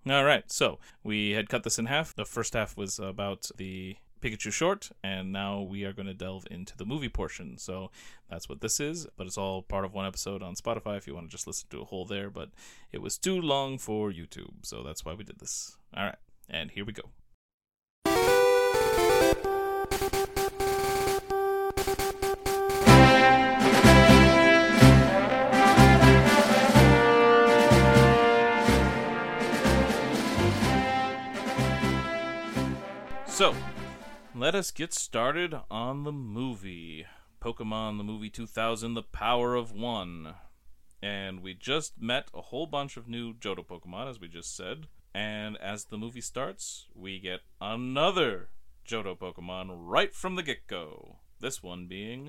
All right, so we had cut this in half. The first half was about the Pikachu short, and now we are going to delve into the movie portion. So that's what this is, but it's all part of one episode on Spotify if you want to just listen to a whole there, but it was too long for YouTube, so that's why we did this. All right, and here we go. So, let us get started on the movie. Pokemon the Movie 2000, The Power of One. And we just met a whole bunch of new Johto Pokemon, as we just said. And as the movie starts, we get another Johto Pokemon right from the get-go. This one being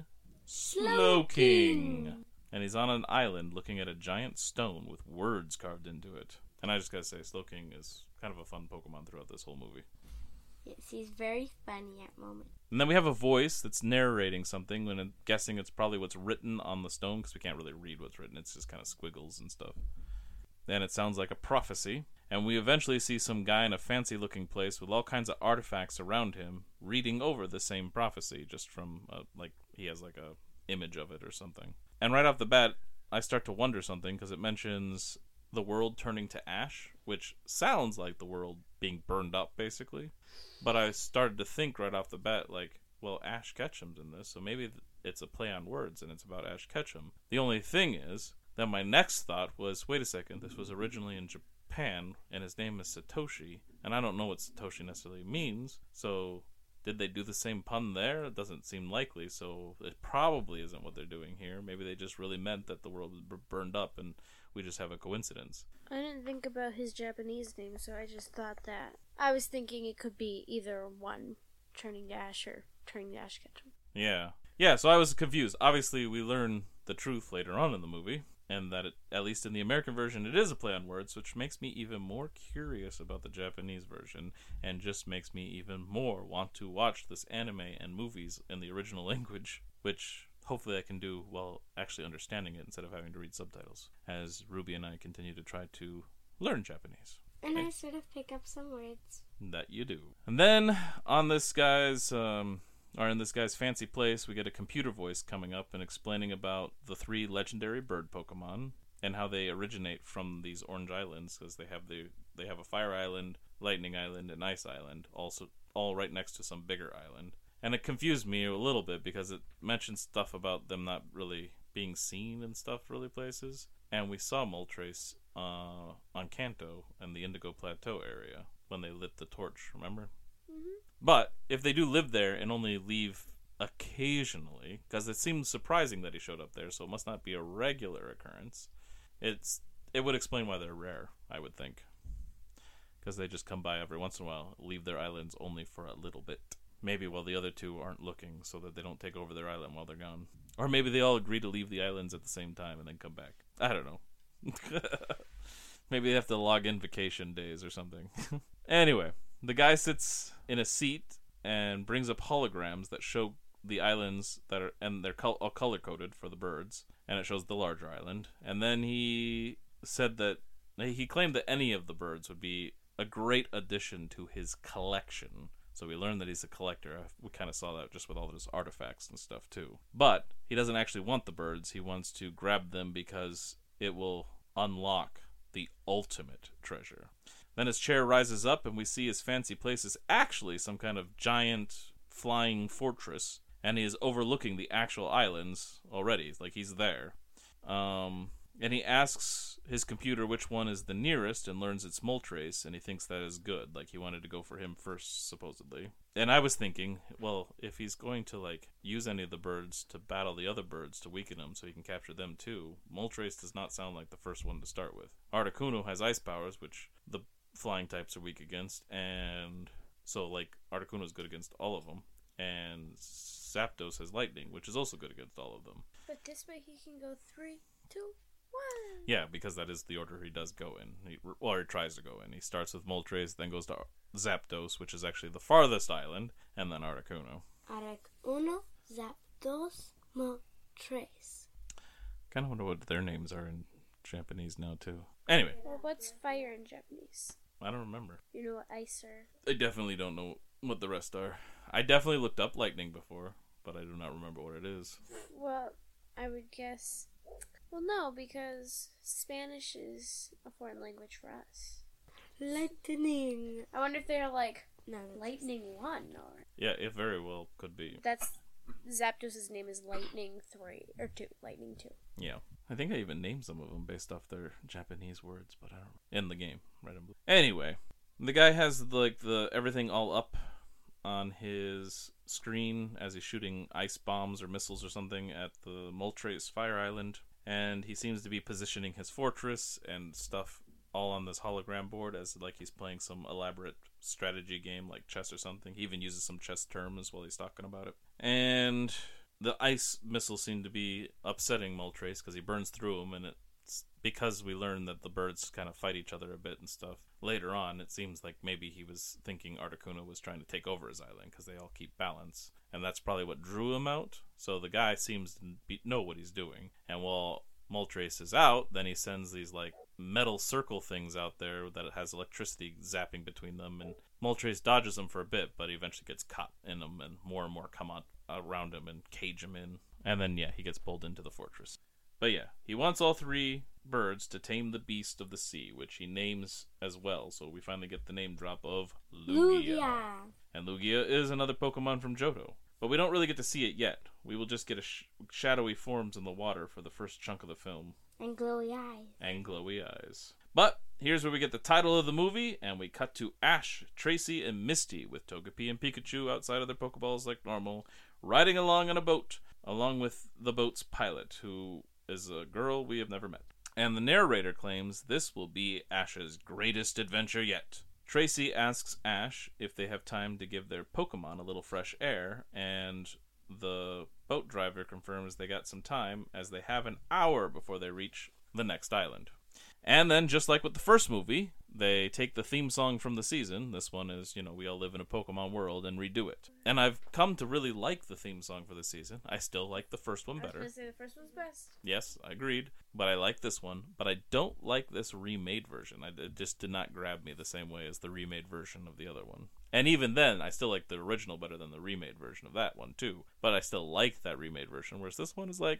Slowking. And he's on an island looking at a giant stone with words carved into it. And I just gotta say, Slowking is kind of a fun Pokemon throughout this whole movie. Yes, he's very funny at moments. And then we have a voice that's narrating something, and I'm guessing it's probably what's written on the stone, because we can't really read what's written. It's just kind of squiggles and stuff. And it sounds like a prophecy. And we eventually see some guy in a fancy-looking place with all kinds of artifacts around him, reading over the same prophecy, just from, he has like a image of it or something. And right off the bat, I start to wonder something, because it mentions the world turning to ash, which sounds like the world being burned up, basically. But I started to think right off the bat, like, well, Ash Ketchum's in this, so maybe it's a play on words and it's about Ash Ketchum. The only thing is that my next thought was, wait a second, this was originally in Japan, and his name is Satoshi, and I don't know what Satoshi necessarily means, so did they do the same pun there? It doesn't seem likely, so it probably isn't what they're doing here. Maybe they just really meant that the world was burned up and we just have a coincidence. I didn't think about his Japanese name, so I just thought that. I was thinking it could be either one, turning to ash or turning to Ash Ketchum. Yeah, so I was confused. Obviously, we learn the truth later on in the movie, and that at least in the American version, it is a play on words, which makes me even more curious about the Japanese version, and just makes me even more want to watch this anime and movies in the original language, which hopefully I can do while actually understanding it instead of having to read subtitles, as Ruby and I continue to try to learn Japanese. And I sort of pick up some words. That you do. And then, on this guy's, in this guy's fancy place, we get a computer voice coming up and explaining about the 3 legendary bird Pokemon and how they originate from these orange islands, because they have a fire island, lightning island, and ice island, also all right next to some bigger island. And it confused me a little bit because it mentioned stuff about them not really being seen in stuff really places. And we saw Moltres on Kanto and the Indigo Plateau area when they lit the torch, remember? Mm-hmm. But if they do live there and only leave occasionally, because it seems surprising that he showed up there, so it must not be a regular occurrence, it would explain why they're rare, I would think. Because they just come by every once in a while, leave their islands only for a little bit. Maybe while the other 2 aren't looking, so that they don't take over their island while they're gone. Or maybe they all agree to leave the islands at the same time and then come back. I don't know. Maybe they have to log in vacation days or something. Anyway, the guy sits in a seat and brings up holograms that show the islands that are, and they're all color-coded for the birds, and it shows the larger island. And then he said that he claimed that any of the birds would be a great addition to his collection. So we learned that he's a collector. We kind of saw that just with all of his artifacts and stuff, too. But he doesn't actually want the birds. He wants to grab them because it will unlock the ultimate treasure. Then his chair rises up, and we see his fancy place is actually some kind of giant flying fortress, and he is overlooking the actual islands already. Like, he's there. And he asks his computer which one is the nearest and learns it's Moltres, and he thinks that is good. Like, he wanted to go for him first, supposedly. And I was thinking, well, if he's going to, like, use any of the birds to battle the other birds to weaken them so he can capture them too, Moltres does not sound like the first one to start with. Articuno has ice powers, which the flying types are weak against, and so, like, Articuno's good against all of them. And Zapdos has lightning, which is also good against all of them. But this way he can go 3, 2, 1. Yeah, because that is the order he does go in. He tries to go in. He starts with Moltres, then goes to Zapdos, which is actually the farthest island, and then Articuno. Articuno, Zapdos, Moltres. Kind of wonder what their names are in Japanese now, too. Anyway. Well, what's fire in Japanese? I don't remember. You know what ice are? I definitely don't know what the rest are. I definitely looked up lightning before, but I do not remember what it is. Well, I would guess. Well, no, because Spanish is a foreign language for us. Lightning. I wonder if they're like No. Lightning 1 or. Yeah, it very well could be. That's. Zapdos' name is Lightning 3 or 2. Lightning 2. Yeah. I think I even named some of them based off their Japanese words, but I don't. In the game, right? Anyway, the guy has like the everything all up on his screen as he's shooting ice bombs or missiles or something at the Moltres Fire Island, and he seems to be positioning his fortress and stuff all on this hologram board as like he's playing some elaborate strategy game like chess or something. He even uses some chess terms while he's talking about it. And the ice missiles seem to be upsetting Moltres because he burns through them, and it's because we learn that the birds kind of fight each other a bit and stuff. Later on, it seems like maybe he was thinking Articuno was trying to take over his island because they all keep balance, and that's probably what drew him out. So the guy seems to know what he's doing, and while Moltres is out, then he sends these like metal circle things out there that has electricity zapping between them, and Moltres dodges them for a bit, but he eventually gets caught in them, and more come on around him and cage him in, and then he gets pulled into the fortress. But yeah, he wants all three birds to tame the beast of the sea, which he names as well, so we finally get the name drop of Lugia. And Lugia is another Pokemon from Johto. But we don't really get to see it yet. We will just get shadowy forms in the water for the first chunk of the film. And glowy eyes. But here's where we get the title of the movie, and we cut to Ash, Tracy, and Misty with Togepi and Pikachu outside of their Pokeballs like normal, riding along on a boat, along with the boat's pilot, who is a girl we have never met. And the narrator claims this will be Ash's greatest adventure yet. Tracy asks Ash if they have time to give their Pokemon a little fresh air, and the boat driver confirms they got some time, as they have an hour before they reach the next island. And then, just like with the first movie, they take the theme song from the season. This one is, We All Live in a Pokemon World, and redo it. And I've come to really like the theme song for the season. I still like the first one better. I was going to say the first one's best. Yes, I agreed. But I like this one. But I don't like this remade version. It just did not grab me the same way as the remade version of the other one. And even then, I still like the original better than the remade version of that one, too. But I still like that remade version, whereas this one is like,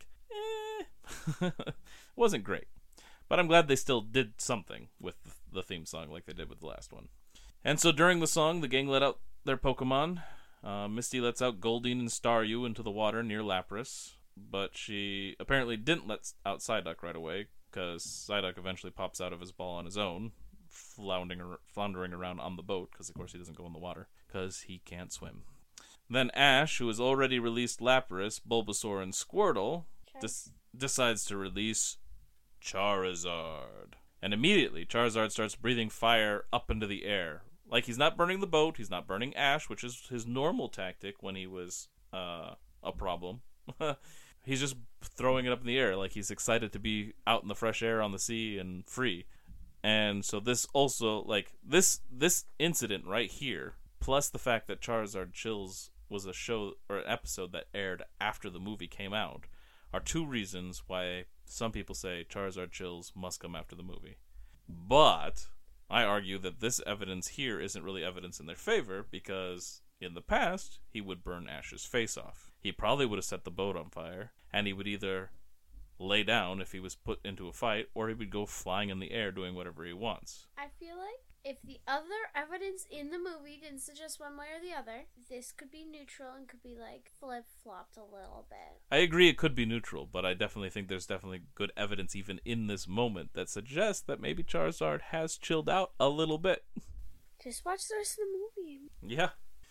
wasn't great. But I'm glad they still did something with the theme song like they did with the last one. And so during the song, the gang let out their Pokemon. Misty lets out Goldeen and Staryu into the water near Lapras. But she apparently didn't let out Psyduck right away, because Psyduck eventually pops out of his ball on his own, floundering around on the boat, because of course he doesn't go in the water, because he can't swim. Then Ash, who has already released Lapras, Bulbasaur, and Squirtle, decides to release Charizard. And immediately, Charizard starts breathing fire up into the air. Like, he's not burning the boat, he's not burning Ash, which is his normal tactic when he was a problem. He's just throwing it up in the air, like he's excited to be out in the fresh air on the sea and free. And so this also, like, this incident right here, plus the fact that Charizard Chills was a show or an episode that aired after the movie came out, are two reasons why some people say Charizard Chills must come after the movie. But I argue that this evidence here isn't really evidence in their favor, because in the past, he would burn Ash's face off. He probably would have set the boat on fire, and he would either lay down if he was put into a fight, or he would go flying in the air doing whatever he wants. I feel like if the other evidence in the movie didn't suggest one way or the other, this could be neutral and could be like flip-flopped a little bit. I agree it could be neutral, but I definitely think there's definitely good evidence even in this moment that suggests that maybe Charizard has chilled out a little bit. Just watch the rest of the movie. Yeah.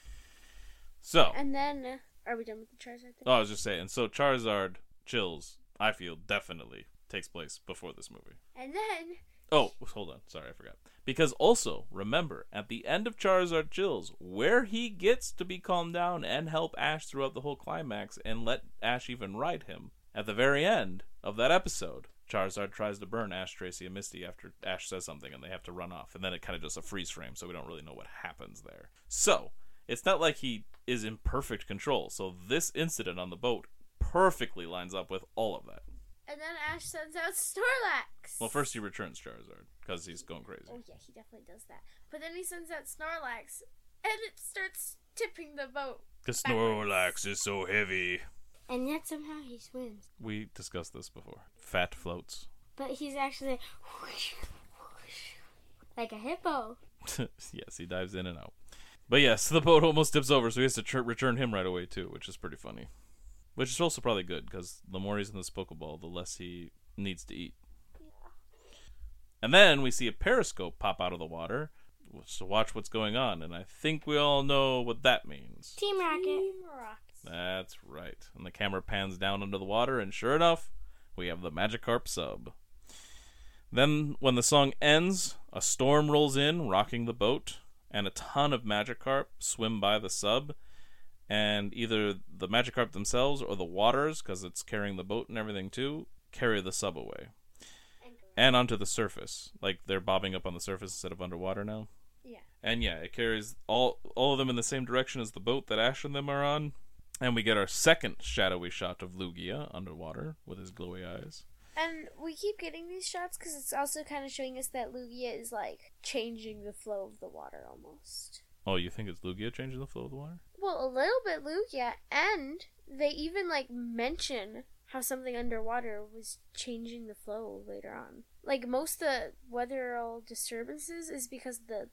So. And then, are we done with the Charizard thing? Oh, I was just saying. So Charizard Chills, I feel, definitely takes place before this movie. And then... Oh, hold on. Sorry, I forgot. Because also, remember, at the end of Charizard Chills, where he gets to be calmed down and help Ash throughout the whole climax and let Ash even ride him, at the very end of that episode, Charizard tries to burn Ash, Tracy, and Misty after Ash says something and they have to run off. And then it kind of just a freeze frame, so we don't really know what happens there. So, it's not like he is in perfect control. So this incident on the boat perfectly lines up with all of that. And then Ash sends out Snorlax. Well, first he returns Charizard, because he's going crazy. Oh, yeah, he definitely does that. But then he sends out Snorlax, and it starts tipping the boat. Because Snorlax is so heavy. And yet somehow he swims. We discussed this before. Fat floats. But he's actually whoosh, whoosh, like a hippo. Yes, he dives in and out. But yes, the boat almost tips over, so he has to return him right away, too, which is pretty funny. Which is also probably good, because the more he's in this Pokeball, the less he needs to eat. Yeah. And then we see a periscope pop out of the water to watch what's going on, and I think we all know what that means. Team Rocket. Team Rocket. That's right. And the camera pans down under the water, and sure enough, we have the Magikarp sub. Then, when the song ends, a storm rolls in, rocking the boat, and a ton of Magikarp swim by the sub, and either the Magikarp themselves or the waters, because it's carrying the boat and everything too, carry the sub away. And onto the surface. Like, they're bobbing up on the surface instead of underwater now. Yeah. And yeah, it carries all of them in the same direction as the boat that Ash and them are on. And we get our second shadowy shot of Lugia underwater with his glowy eyes. And we keep getting these shots because it's also kind of showing us that Lugia is, like, changing the flow of the water almost. Oh, you think it's Lugia changing the flow of the water? Well, a little bit Lugia, and they even, like, mention how something underwater was changing the flow later on. Like, most of the weatheral disturbances is because the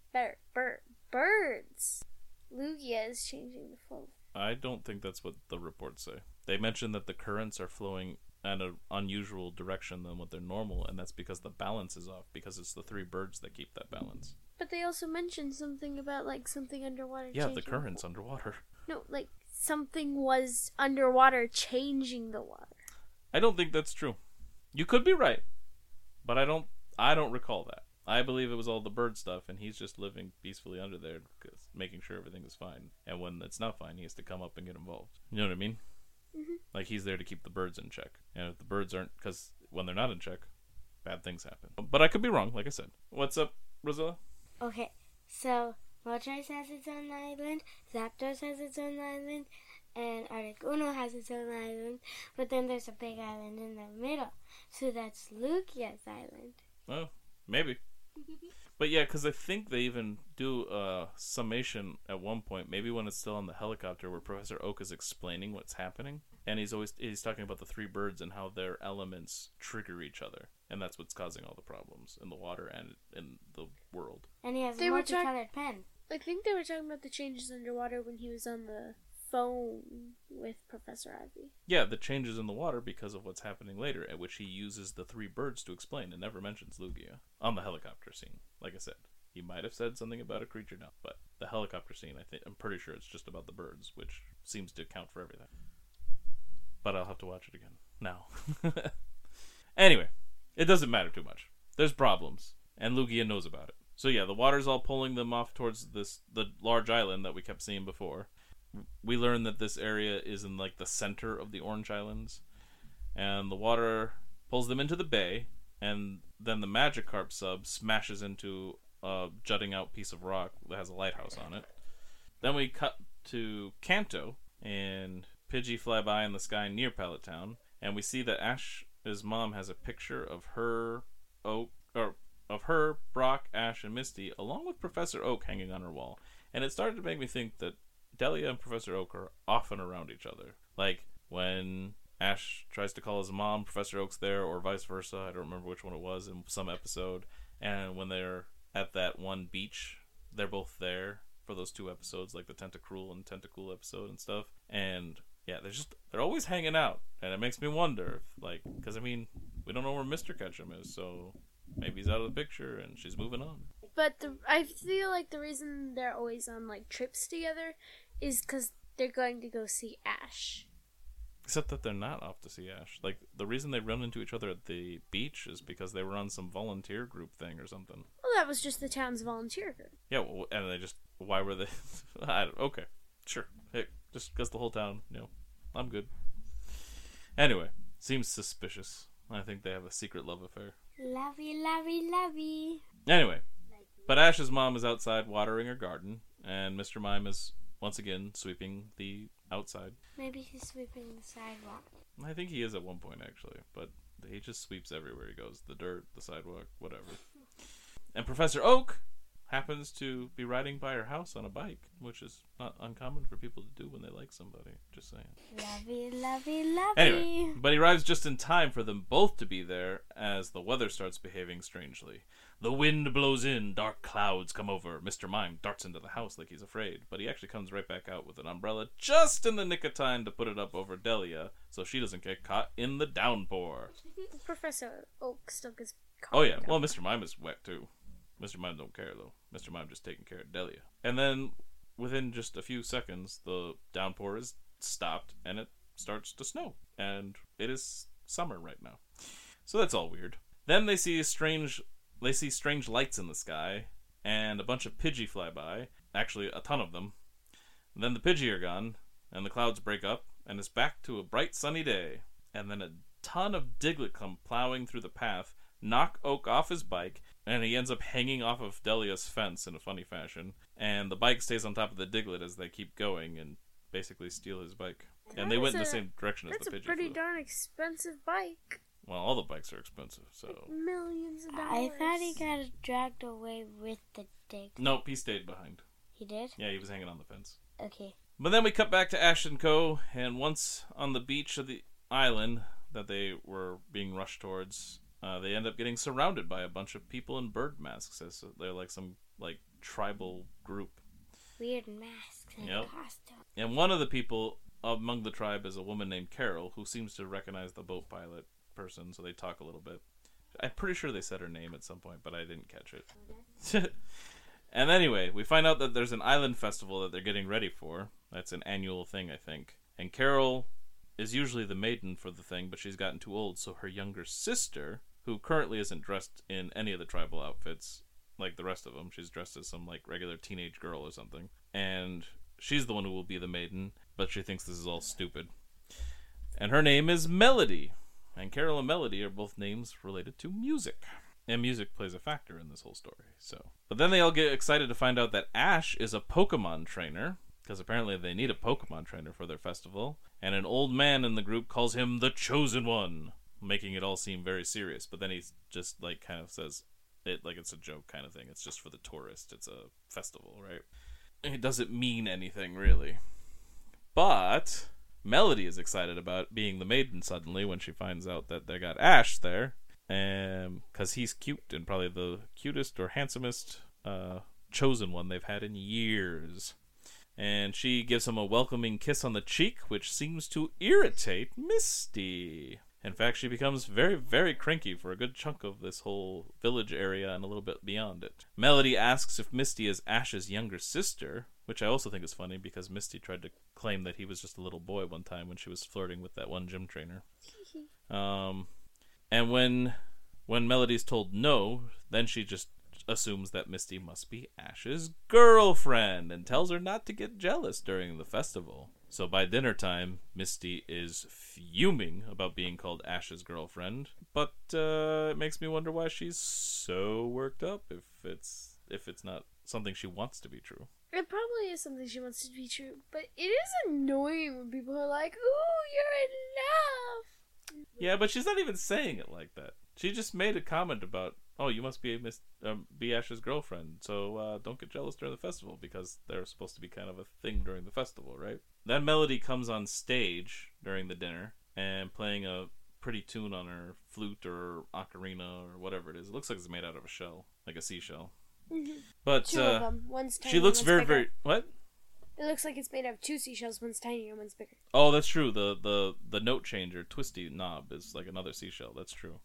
birds. Lugia is changing the flow. I don't think that's what the reports say. They mention that the currents are flowing in an unusual direction than what they're normal, and that's because the balance is off, because it's the three birds that keep that balance. But they also mentioned something about, like, something underwater Yeah, changing the currents underwater. No, like, something was underwater changing the water. I don't think that's true. You could be right, but I don't recall that. I believe it was all the bird stuff, and he's just living peacefully under there, making sure everything is fine. And when it's not fine, he has to come up and get involved. You know what I mean? Mm-hmm. Like, he's there to keep the birds in check. And if the birds aren't, because when they're not in check, bad things happen. But I could be wrong, like I said. What's up, Rosella? Okay, so Moltres has its own island, Zapdos has its own island, and Articuno has its own island, but then there's a big island in the middle, so that's Lugia's island. Oh, maybe. But yeah, because I think they even do a summation at one point, maybe when it's still on the helicopter, where Professor Oak is explaining what's happening, and he's talking about the three birds and how their elements trigger each other, and that's what's causing all the problems in the water and in the world. And he has a multicolored pen. I think they were talking about the changes underwater when he was on the phone with Professor Ivy. Yeah, the changes in the water because of what's happening later, at which he uses the three birds to explain and never mentions Lugia on the helicopter scene. Like I said, he might have said something about a creature now, but the helicopter scene, I'm pretty sure it's just about the birds, which seems to account for everything. But I'll have to watch it again now. Anyway, it doesn't matter too much. There's problems, and Lugia knows about it. So yeah, the water's all pulling them off towards the large island that we kept seeing before. We learn that this area is in, like, the center of the Orange Islands, and the water pulls them into the bay, and then the Magikarp sub smashes into a jutting out piece of rock that has a lighthouse on it. Then we cut to Kanto, and Pidgey fly by in the sky near Pallet Town, and we see that Ash's mom has a picture of her, Brock, Ash, and Misty, along with Professor Oak hanging on her wall. And it started to make me think that Delia and Professor Oak are often around each other. Like, when Ash tries to call his mom, Professor Oak's there, or vice versa. I don't remember which one it was in some episode. And when they're at that one beach, they're both there for those two episodes, like the Tentacruel and Tentacool episode and stuff. And yeah, they're always hanging out. And it makes me wonder, because, I mean, we don't know where Mr. Ketchum is, so maybe he's out of the picture and she's moving on. But I feel like the reason they're always on, like, trips together is because they're going to go see Ash. Except that they're not off to see Ash. Like, the reason they run into each other at the beach is because they were on some volunteer group thing or something. Well, that was just the town's volunteer group. Yeah, well, and they just... Why were they... Okay, sure. Hey, just because the whole town, I'm good. Anyway, seems suspicious. I think they have a secret love affair. Lovey, lovey, lovey. Anyway, but Ash's mom is outside watering her garden, and Mr. Mime is once again sweeping the outside. Maybe he's sweeping the sidewalk. I think he is at one point, actually, but He just sweeps everywhere he goes. The dirt, the sidewalk, whatever. And Professor Oak happens to be riding by her house on a bike, which is not uncommon for people to do when they like somebody. Just saying. Lovey, lovey, lovey. Anyway, but he arrives just in time for them both to be there as the weather starts behaving strangely. The wind blows in, dark clouds come over. Mr. Mime darts into the house like he's afraid, but he actually comes right back out with an umbrella just in the nick of time to put it up over Delia so she doesn't get caught in the downpour. Professor Oak still gets caught. Oh yeah, well Mr. Mime is wet too. Mr. Mime don't care though. Mr. Mime just taking care of Delia. And then within just a few seconds the downpour is stopped and it starts to snow. And it is summer right now. So that's all weird. Then they see strange lights in the sky, and a bunch of Pidgey fly by. Actually, a ton of them. And then the Pidgey are gone, and the clouds break up, and it's back to a bright sunny day. And then a ton of Diglett come plowing through the path, knock Oak off his bike, and he ends up hanging off of Delia's fence in a funny fashion. And the bike stays on top of the Diglett as they keep going and basically steal his bike. And they went in the same direction as the Pidgey That's a pretty flew. darn expensive bike. Well, all the bikes are expensive, so... Millions of dollars. I thought he got dragged away with the dig. Nope, he stayed behind. He did? Yeah, he was hanging on the fence. Okay. But then we cut back to Ash and Co. And once on the beach of the island that they were being rushed towards, they end up getting surrounded by a bunch of people in bird masks. As they're like some tribal group. Weird masks and costumes. And one of the people among the tribe is a woman named Carol, who seems to recognize the boat pilot person, so they talk a little bit. I'm pretty sure they said her name at some point, but I didn't catch it. And anyway, we find out that there's an island festival that they're getting ready for. That's an annual thing, I think. And Carol is usually the maiden for the thing, but she's gotten too old, so her younger sister, who currently isn't dressed in any of the tribal outfits like the rest of them, she's dressed as some regular teenage girl or something, and she's the one who will be the maiden, but she thinks this is all stupid. And her name is Melody. And Carol and Melody are both names related to music. And music plays a factor in this whole story. But then they all get excited to find out that Ash is a Pokemon trainer, because apparently they need a Pokemon trainer for their festival. And an old man in the group calls him the Chosen One, making it all seem very serious. But then he just kind of says it like it's a joke kind of thing. It's just for the tourist. It's a festival, right? It doesn't mean anything, really. But Melody is excited about being the maiden suddenly when she finds out that they got Ash there. Because he's cute and probably the cutest or handsomest chosen one they've had in years. And she gives him a welcoming kiss on the cheek, which seems to irritate Misty. In fact, she becomes very, very cranky for a good chunk of this whole village area and a little bit beyond it. Melody asks if Misty is Ash's younger sister, which I also think is funny because Misty tried to claim that he was just a little boy one time when she was flirting with that one gym trainer. And when Melody's told no, then she just assumes that Misty must be Ash's girlfriend and tells her not to get jealous during the festival. So by dinner time, Misty is fuming about being called Ash's girlfriend, but it makes me wonder why she's so worked up if it's not something she wants to be true. It probably is something she wants to be true, but it is annoying when people are like, "Ooh, you're in love." Yeah, but she's not even saying it like that. She just made a comment about, "Oh, you must be be Ash's girlfriend, so don't get jealous during the festival," because they're supposed to be kind of a thing during the festival, right? Then Melody comes on stage during the dinner and playing a pretty tune on her flute or ocarina or whatever it is. It looks like it's made out of a shell, like a seashell. Mm-hmm. But two of them. One's tiny, she looks one's very, bigger. very... What? It looks like it's made out of two seashells. One's tiny and one's bigger. Oh, that's true. The note changer, twisty knob, is like another seashell. That's true.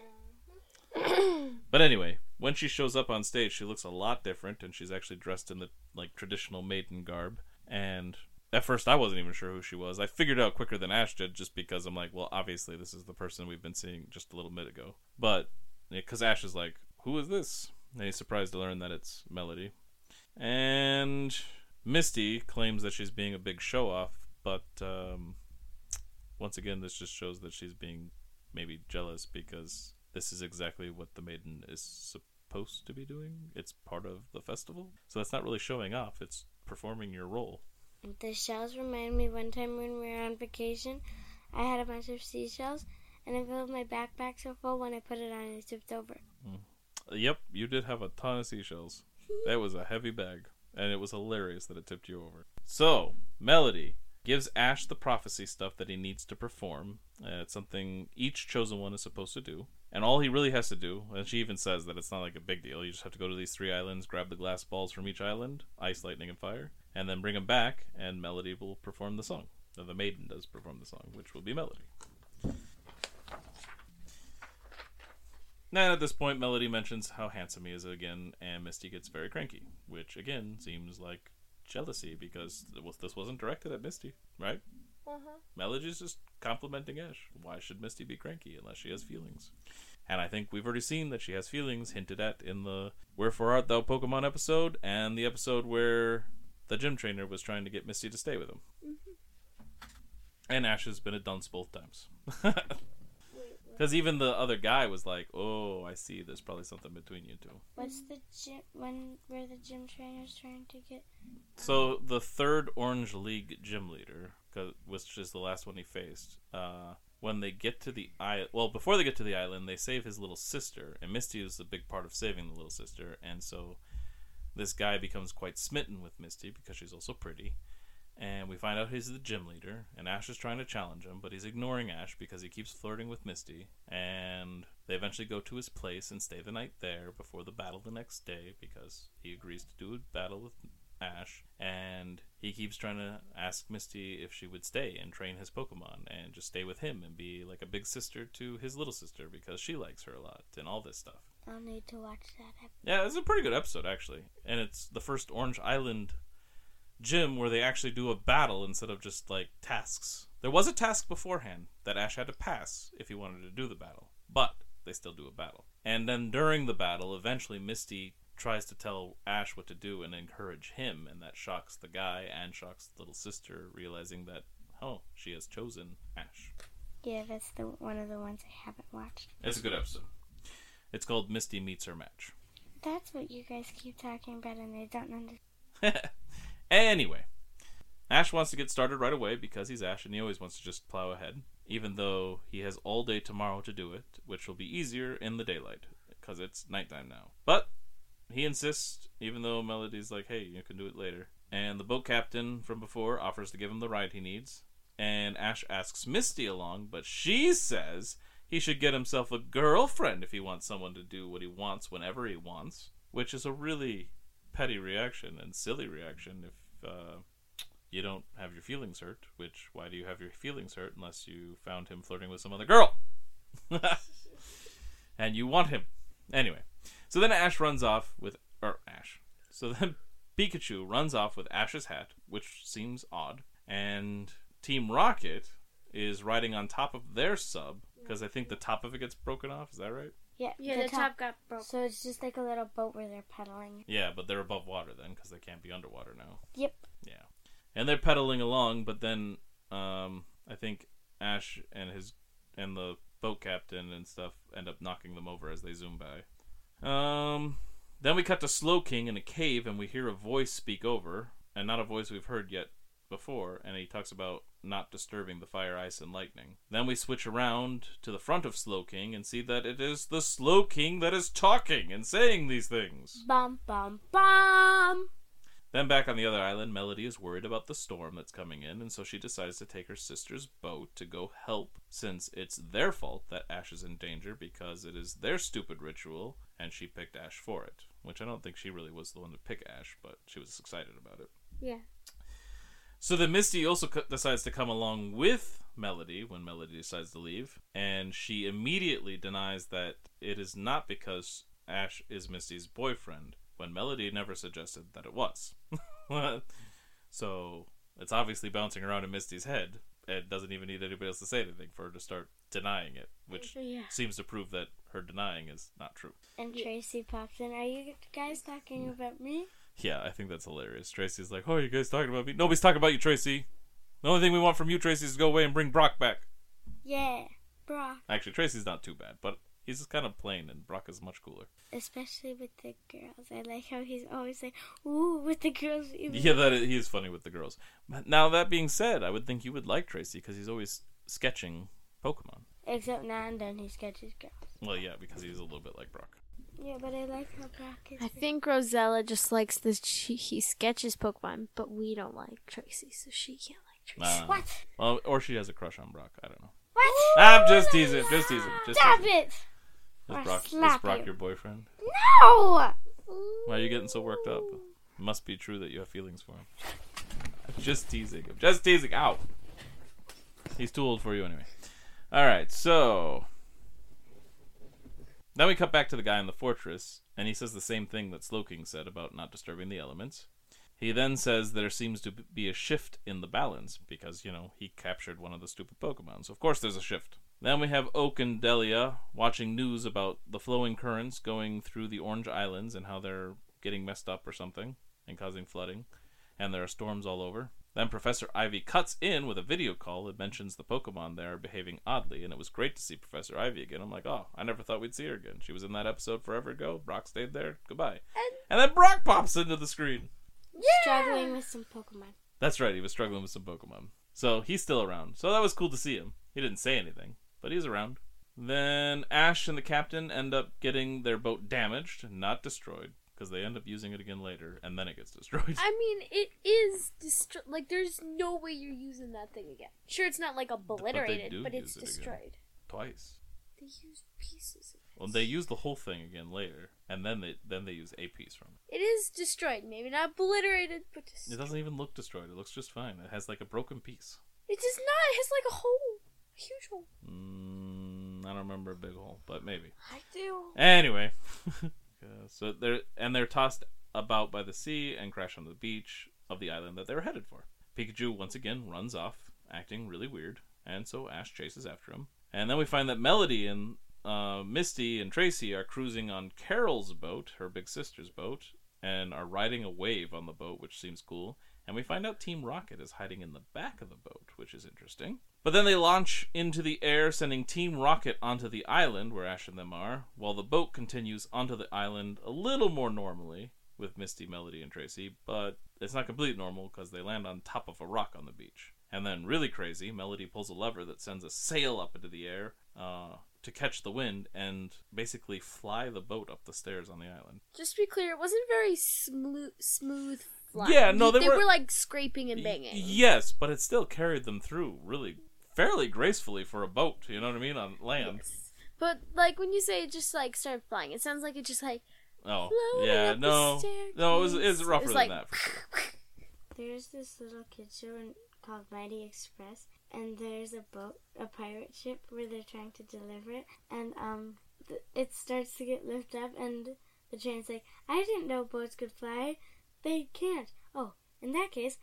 But anyway, when she shows up on stage, she looks a lot different, and she's actually dressed in the traditional maiden garb. And at first, I wasn't even sure who she was. I figured out quicker than Ash did, just because I'm like, well, obviously this is the person we've been seeing just a little bit ago. But because Ash is like, who is this? And he's surprised to learn that it's Melody. And Misty claims that she's being a big show-off, but once again, this just shows that she's being maybe jealous because this is exactly what the maiden is supposed to be doing. It's part of the festival. So that's not really showing off. It's performing your role. The shells remind me one time when we were on vacation, I had a bunch of seashells, and I filled my backpack so full when I put it on, it tipped over. Yep, you did have a ton of seashells. That was a heavy bag, and it was hilarious that it tipped you over. So, Melody gives Ash the prophecy stuff that he needs to perform. It's something each chosen one is supposed to do. And all he really has to do, and she even says that it's not like a big deal, you just have to go to these 3 islands, grab the glass balls from each island, ice, lightning, and fire, and then bring them back, and Melody will perform the song. Or the maiden does perform the song, which will be Melody. And at this point, Melody mentions how handsome he is again, and Misty gets very cranky, which again seems like jealousy because this wasn't directed at Misty, right? Melody's just complimenting Ash. Why should Misty be cranky unless she has feelings? And I think we've already seen that she has feelings hinted at in the Wherefore Art Thou Pokemon episode and the episode where the gym trainer was trying to get Misty to stay with him. And Ash has been a dunce both times. Because even the other guy was like, oh, I see, there's probably something between you two. What's the gym, where the gym trainer's trying to get? So the 3rd Orange League gym leader, which is the last one he faced, when they get to the island, well, before they get to the island, they save his little sister, and Misty is a big part of saving the little sister, and so this guy becomes quite smitten with Misty because she's also pretty. And we find out he's the gym leader, and Ash is trying to challenge him, but he's ignoring Ash because he keeps flirting with Misty. And they eventually go to his place and stay the night there before the battle the next day because he agrees to do a battle with Ash. And he keeps trying to ask Misty if she would stay and train his Pokemon and just stay with him and be like a big sister to his little sister because she likes her a lot and all this stuff. I'll need to watch that episode. Yeah, it's a pretty good episode, actually. And it's the first Orange Island gym where they actually do a battle instead of just like tasks. There was a task beforehand that Ash had to pass if he wanted to do the battle, but they still do a battle. And then during the battle, eventually Misty tries to tell Ash what to do and encourage him, and that shocks the guy and shocks the little sister, realizing that, oh, she has chosen Ash. Yeah, that's one of the ones I haven't watched. It's a good episode. It's called Misty Meets Her Match. That's what you guys keep talking about and I don't understand. Anyway, Ash wants to get started right away because he's Ash and he always wants to just plow ahead, even though he has all day tomorrow to do it, which will be easier in the daylight because it's nighttime now. But he insists, even though Melody's like, hey, you can do it later. And the boat captain from before offers to give him the ride he needs. And Ash asks Misty along, but she says he should get himself a girlfriend if he wants someone to do what he wants whenever he wants, which is a really petty reaction and silly reaction if you don't have your feelings hurt, which, why do you have your feelings hurt unless you found him flirting with some other girl? And you want him. Anyway, so then So then Pikachu runs off with Ash's hat, which seems odd, and Team Rocket is riding on top of their sub, because I think the top of it gets broken off, is that right? Yeah, the top got broken. So it's just like a little boat where they're pedaling. Yeah, but they're above water then, because they can't be underwater now. Yep. Yeah. And they're pedaling along, but then I think Ash and the boat captain and stuff end up knocking them over as they zoom by. Then we cut to Slowking in a cave, and we hear a voice speak over, and not a voice we've heard yet before, and he talks about not disturbing the fire, ice, and lightning. Then we switch around to the front of Slowking and see that it is the Slowking that is talking and saying these things. Bum, bum, bum! Then back on the other island, Melody is worried about the storm that's coming in, and so she decides to take her sister's boat to go help, since it's their fault that Ash is in danger because it is their stupid ritual, and she picked Ash for it. Which I don't think she really was the one to pick Ash, but she was excited about it. Yeah. So then Misty also decides to come along with Melody when Melody decides to leave, and she immediately denies that it is not because Ash is Misty's boyfriend, when Melody never suggested that it was. So it's obviously bouncing around in Misty's head. It doesn't even need anybody else to say anything for her to start denying it, which seems to prove that her denying is not true. And Tracy pops in. Are you guys talking about me? Yeah, I think that's hilarious. Tracy's like, oh, you guys talking about me? Nobody's talking about you, Tracy. The only thing we want from you, Tracy, is to go away and bring Brock back. Yeah, Brock. Actually, Tracy's not too bad, but he's just kind of plain, and Brock is much cooler. Especially with the girls. I like how he's always like, ooh, with the girls. Yeah, he is funny with the girls. But now, that being said, I would think you would like Tracy, because he's always sketching Pokemon. Except now and then he sketches girls. Well, yeah, because he's a little bit like Brock. Yeah, but I like how Brock is. I think Rosella just likes he sketches Pokemon, but we don't like Tracy, so she can't like Tracy. What? Well, or she has a crush on Brock. I don't know. What? I'm just teasing. Just teasing. Just Stop teasing. it! Is Brock your boyfriend? No! Why are you getting so worked up? It must be true that you have feelings for him. I'm just teasing. I'm just teasing. Ow. He's too old for you anyway. Alright, so... Then we cut back to the guy in the fortress, and he says the same thing that Slowking said about not disturbing the elements. He then says there seems to be a shift in the balance, because, he captured one of the stupid Pokemon. So of course there's a shift. Then we have Oak and Delia watching news about the flowing currents going through the Orange Islands and how they're getting messed up or something and causing flooding. And there are storms all over. Then Professor Ivy cuts in with a video call that mentions the Pokemon there are behaving oddly, and it was great to see Professor Ivy again. I'm like, oh, I never thought we'd see her again. She was in that episode forever ago. Brock stayed there. Goodbye. And then Brock pops into the screen. Struggling with some Pokemon. That's right, he was struggling with some Pokemon. So he's still around. So that was cool to see him. He didn't say anything, but he's around. Then Ash and the captain end up getting their boat damaged, not destroyed, because they end up using it again later, and then it gets destroyed. I mean, it is like there's no way you're using that thing again. Sure, it's not like obliterated, but it's destroyed. Twice. They use pieces of it. Well, they use the whole thing again later, and then they use a piece from it. It is destroyed, maybe not obliterated, but destroyed. It doesn't even look destroyed. It looks just fine. It has like a broken piece. It does not. It has like a hole, a huge hole. I don't remember a big hole, but maybe. I do. Anyway, so they're tossed about by the sea and crash on the beach of the island that they were headed for. Pikachu once again runs off, acting really weird, and so Ash chases after him. And then we find that Melody and Misty and Tracy are cruising on Carol's boat, her big sister's boat, and are riding a wave on the boat, which seems cool. And we find out Team Rocket is hiding in the back of the boat, which is interesting. But then they launch into the air, sending Team Rocket onto the island where Ash and them are, while the boat continues onto the island a little more normally with Misty, Melody, and Tracy, but it's not completely normal because they land on top of a rock on the beach. And then, really crazy, Melody pulls a lever that sends a sail up into the air to catch the wind and basically fly the boat up the stairs on the island. Just to be clear, it wasn't very smooth flying. Yeah, no, they were like scraping and banging. Yes, but it still carried them through really fairly gracefully for a boat, you know what I mean, on land. Yes. But like when you say it just like started flying, it sounds like it just like oh yeah, no, it was rougher than that for sure. There's this little kid show called Mighty Express, and there's a boat, a pirate ship, where they're trying to deliver it, and it starts to get lifted up, and the train's like, I didn't know boats could fly. They can't. Oh, in that case,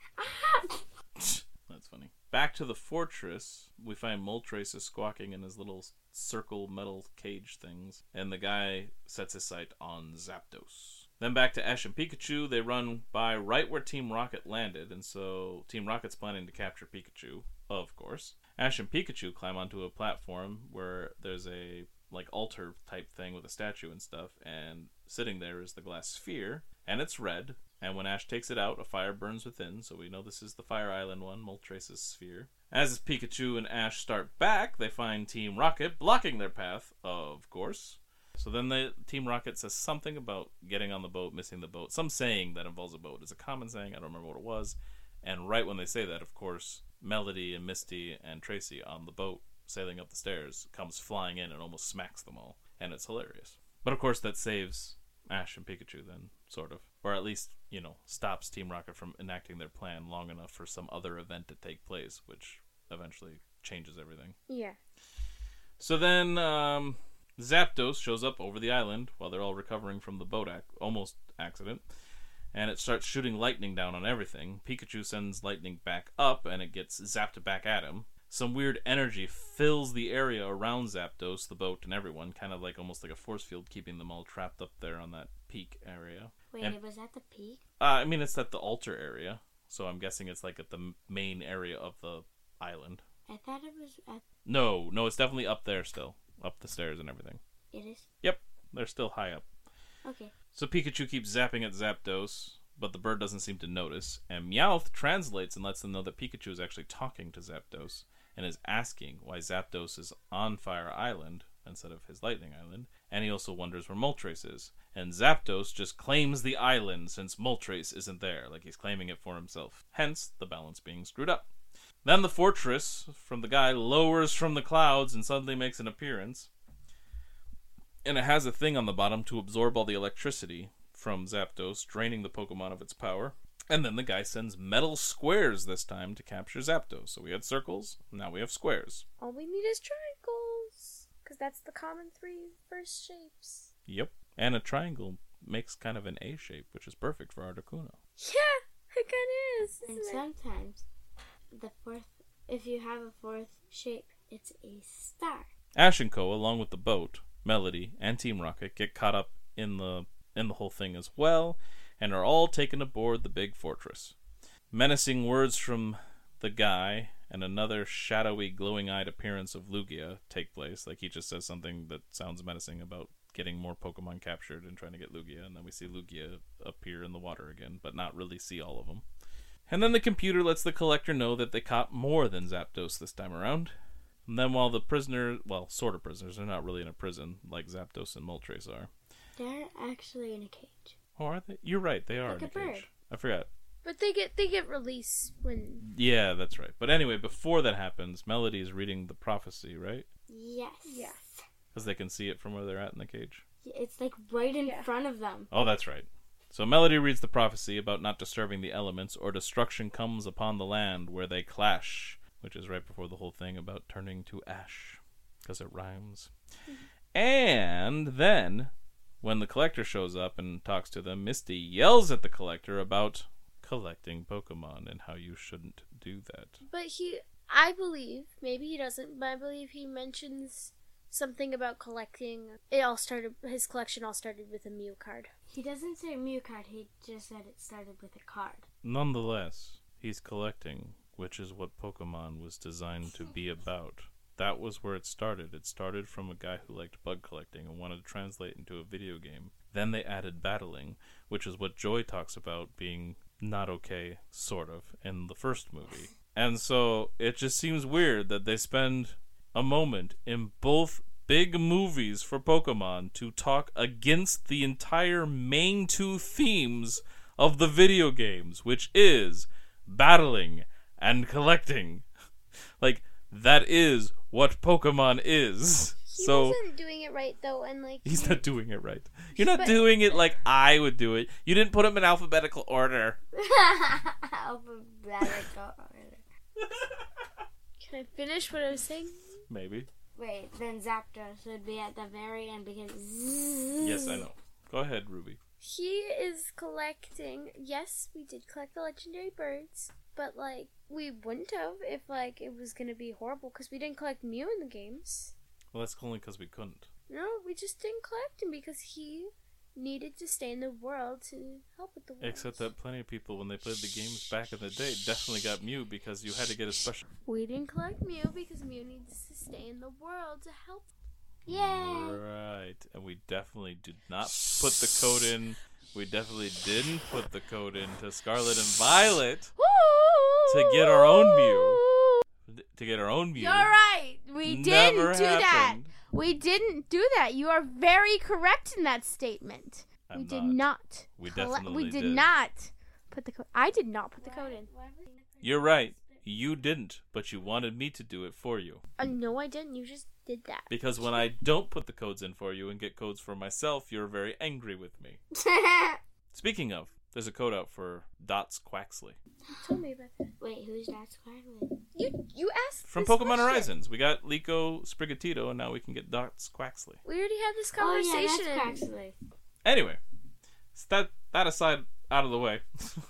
That's funny. Back to the fortress, we find Moltres is squawking in his little circle metal cage things, and the guy sets his sight on Zapdos. Then back to Ash and Pikachu, they run by right where Team Rocket landed, and so Team Rocket's planning to capture Pikachu, of course. Ash and Pikachu climb onto a platform where there's a altar type thing with a statue and stuff, and sitting there is the glass sphere, and it's red, and when Ash takes it out, a fire burns within, so we know this is the Fire Island one, Moltres' sphere. As Pikachu and Ash start back, they find Team Rocket blocking their path, of course. So then the Team Rocket says something about getting on the boat, missing the boat. Some saying that involves a boat. It's a common saying. I don't remember what it was. And right when they say that, of course, Melody and Misty and Tracy on the boat sailing up the stairs comes flying in and almost smacks them all. And it's hilarious. But of course that saves Ash and Pikachu then, sort of. Or at least, stops Team Rocket from enacting their plan long enough for some other event to take place, which eventually changes everything. Yeah. So then, Zapdos shows up over the island while they're all recovering from the boat almost accident, and it starts shooting lightning down on everything. Pikachu sends lightning back up, and it gets zapped back at him. Some weird energy fills the area around Zapdos, the boat, and everyone, kind of almost like a force field, keeping them all trapped up there on that peak area. Wait, was that the peak? It's at the altar area, so I'm guessing it's at the main area of the island. I thought it was at... No, it's definitely up there still. Up the stairs and everything. It is? Yep, they're still high up. Okay. So Pikachu keeps zapping at Zapdos, but the bird doesn't seem to notice, and Meowth translates and lets them know that Pikachu is actually talking to Zapdos, and is asking why Zapdos is on Fire Island instead of his Lightning Island, and he also wonders where Moltres is. And Zapdos just claims the island since Moltres isn't there, like he's claiming it for himself. Hence, the balance being screwed up. Then the fortress from the guy lowers from the clouds and suddenly makes an appearance. And it has a thing on the bottom to absorb all the electricity from Zapdos, draining the Pokemon of its power. And then the guy sends metal squares this time to capture Zapdos. So we had circles, now we have squares. All we need is triangles, because that's the common three first shapes. Yep. And a triangle makes kind of an A shape, which is perfect for Articuno. Yeah, it kind of is. And Isn't it? sometimes, if you have a fourth shape, it's a star. Ash and Co, along with the boat, Melody, and Team Rocket, get caught up in the whole thing as well, and are all taken aboard the big fortress. Menacing words from the guy and another shadowy, glowing-eyed appearance of Lugia take place. Like, he just says something that sounds menacing about getting more Pokemon captured and trying to get Lugia, and then we see Lugia appear in the water again, but not really see all of them. And then the computer lets the collector know that they caught more than Zapdos this time around. And then while the prisoners, well, sort of prisoners, they're not really in a prison like Zapdos and Moltres are. They're actually in a cage. Oh, are they? You're right, they are Like in a a bird. cage. I forgot. But they get released when. Yeah, that's right. But anyway, before that happens, Melody is reading the prophecy, right? Yes. Yeah. Because they can see it from where they're at in the cage. It's like right in front of them. Oh, that's right. So Melody reads the prophecy about not disturbing the elements, or destruction comes upon the land where they clash, which is right before the whole thing about turning to ash, because it rhymes. Mm-hmm. And then, when the collector shows up and talks to them, Misty yells at the collector about collecting Pokemon and how you shouldn't do that. But I believe, maybe he doesn't, but I believe he mentions something about collecting. His collection all started with a Mew card. He doesn't say Mew card, he just said it started with a card. Nonetheless, he's collecting, which is what Pokemon was designed to be about. That was where it started. It started from a guy who liked bug collecting and wanted to translate into a video game. Then they added battling, which is what Joy talks about being not okay, sort of, in the first movie. And so it just seems weird that they spend a moment in both big movies for Pokemon to talk against the entire main two themes of the video games, which is battling and collecting. Like, that is what Pokemon is. He So wasn't doing it right though, and like he's not doing it right. You're not doing it like I would do it. You didn't put them in alphabetical order. Alphabetical order. Can I finish what I was saying? Maybe. Wait, then Zapdos would be at the very end because... Yes, I know. Go ahead, Ruby. He is collecting. Yes, we did collect the legendary birds, but like we wouldn't have if like it was gonna be horrible because we didn't collect Mew in the games. Well, that's only because we couldn't. No, we just didn't collect him because he needed to stay in the world to help with the world. Except that plenty of people, when they played the games back in the day, definitely got Mew because you had to get a special... We didn't collect Mew because Mew needs to stay in the world to help. Yay! Right. And we definitely did not put the code in. We definitely didn't put the code in to Scarlet and Violet to get our own Mew. To get our own Mew. You're right. We didn't do that. happened. We didn't do that. You are very correct in that statement. We did not. We definitely did did. not put the code. I did not put the code in. You're right. You didn't, but you wanted me to do it for you. No, I didn't. You just did that. Because when I don't put the codes in for you and get codes for myself, you're very angry with me. Speaking of, there's a code out for Dots Quaxley. You told me about that. Wait, who's that squaggly? You asked From this Pokemon question. Horizons. We got Liko Sprigatito, and now we can get Dots Quaxley. We already had this Oh conversation. yeah, that's Quaxley. Anyway, that aside, out of the way.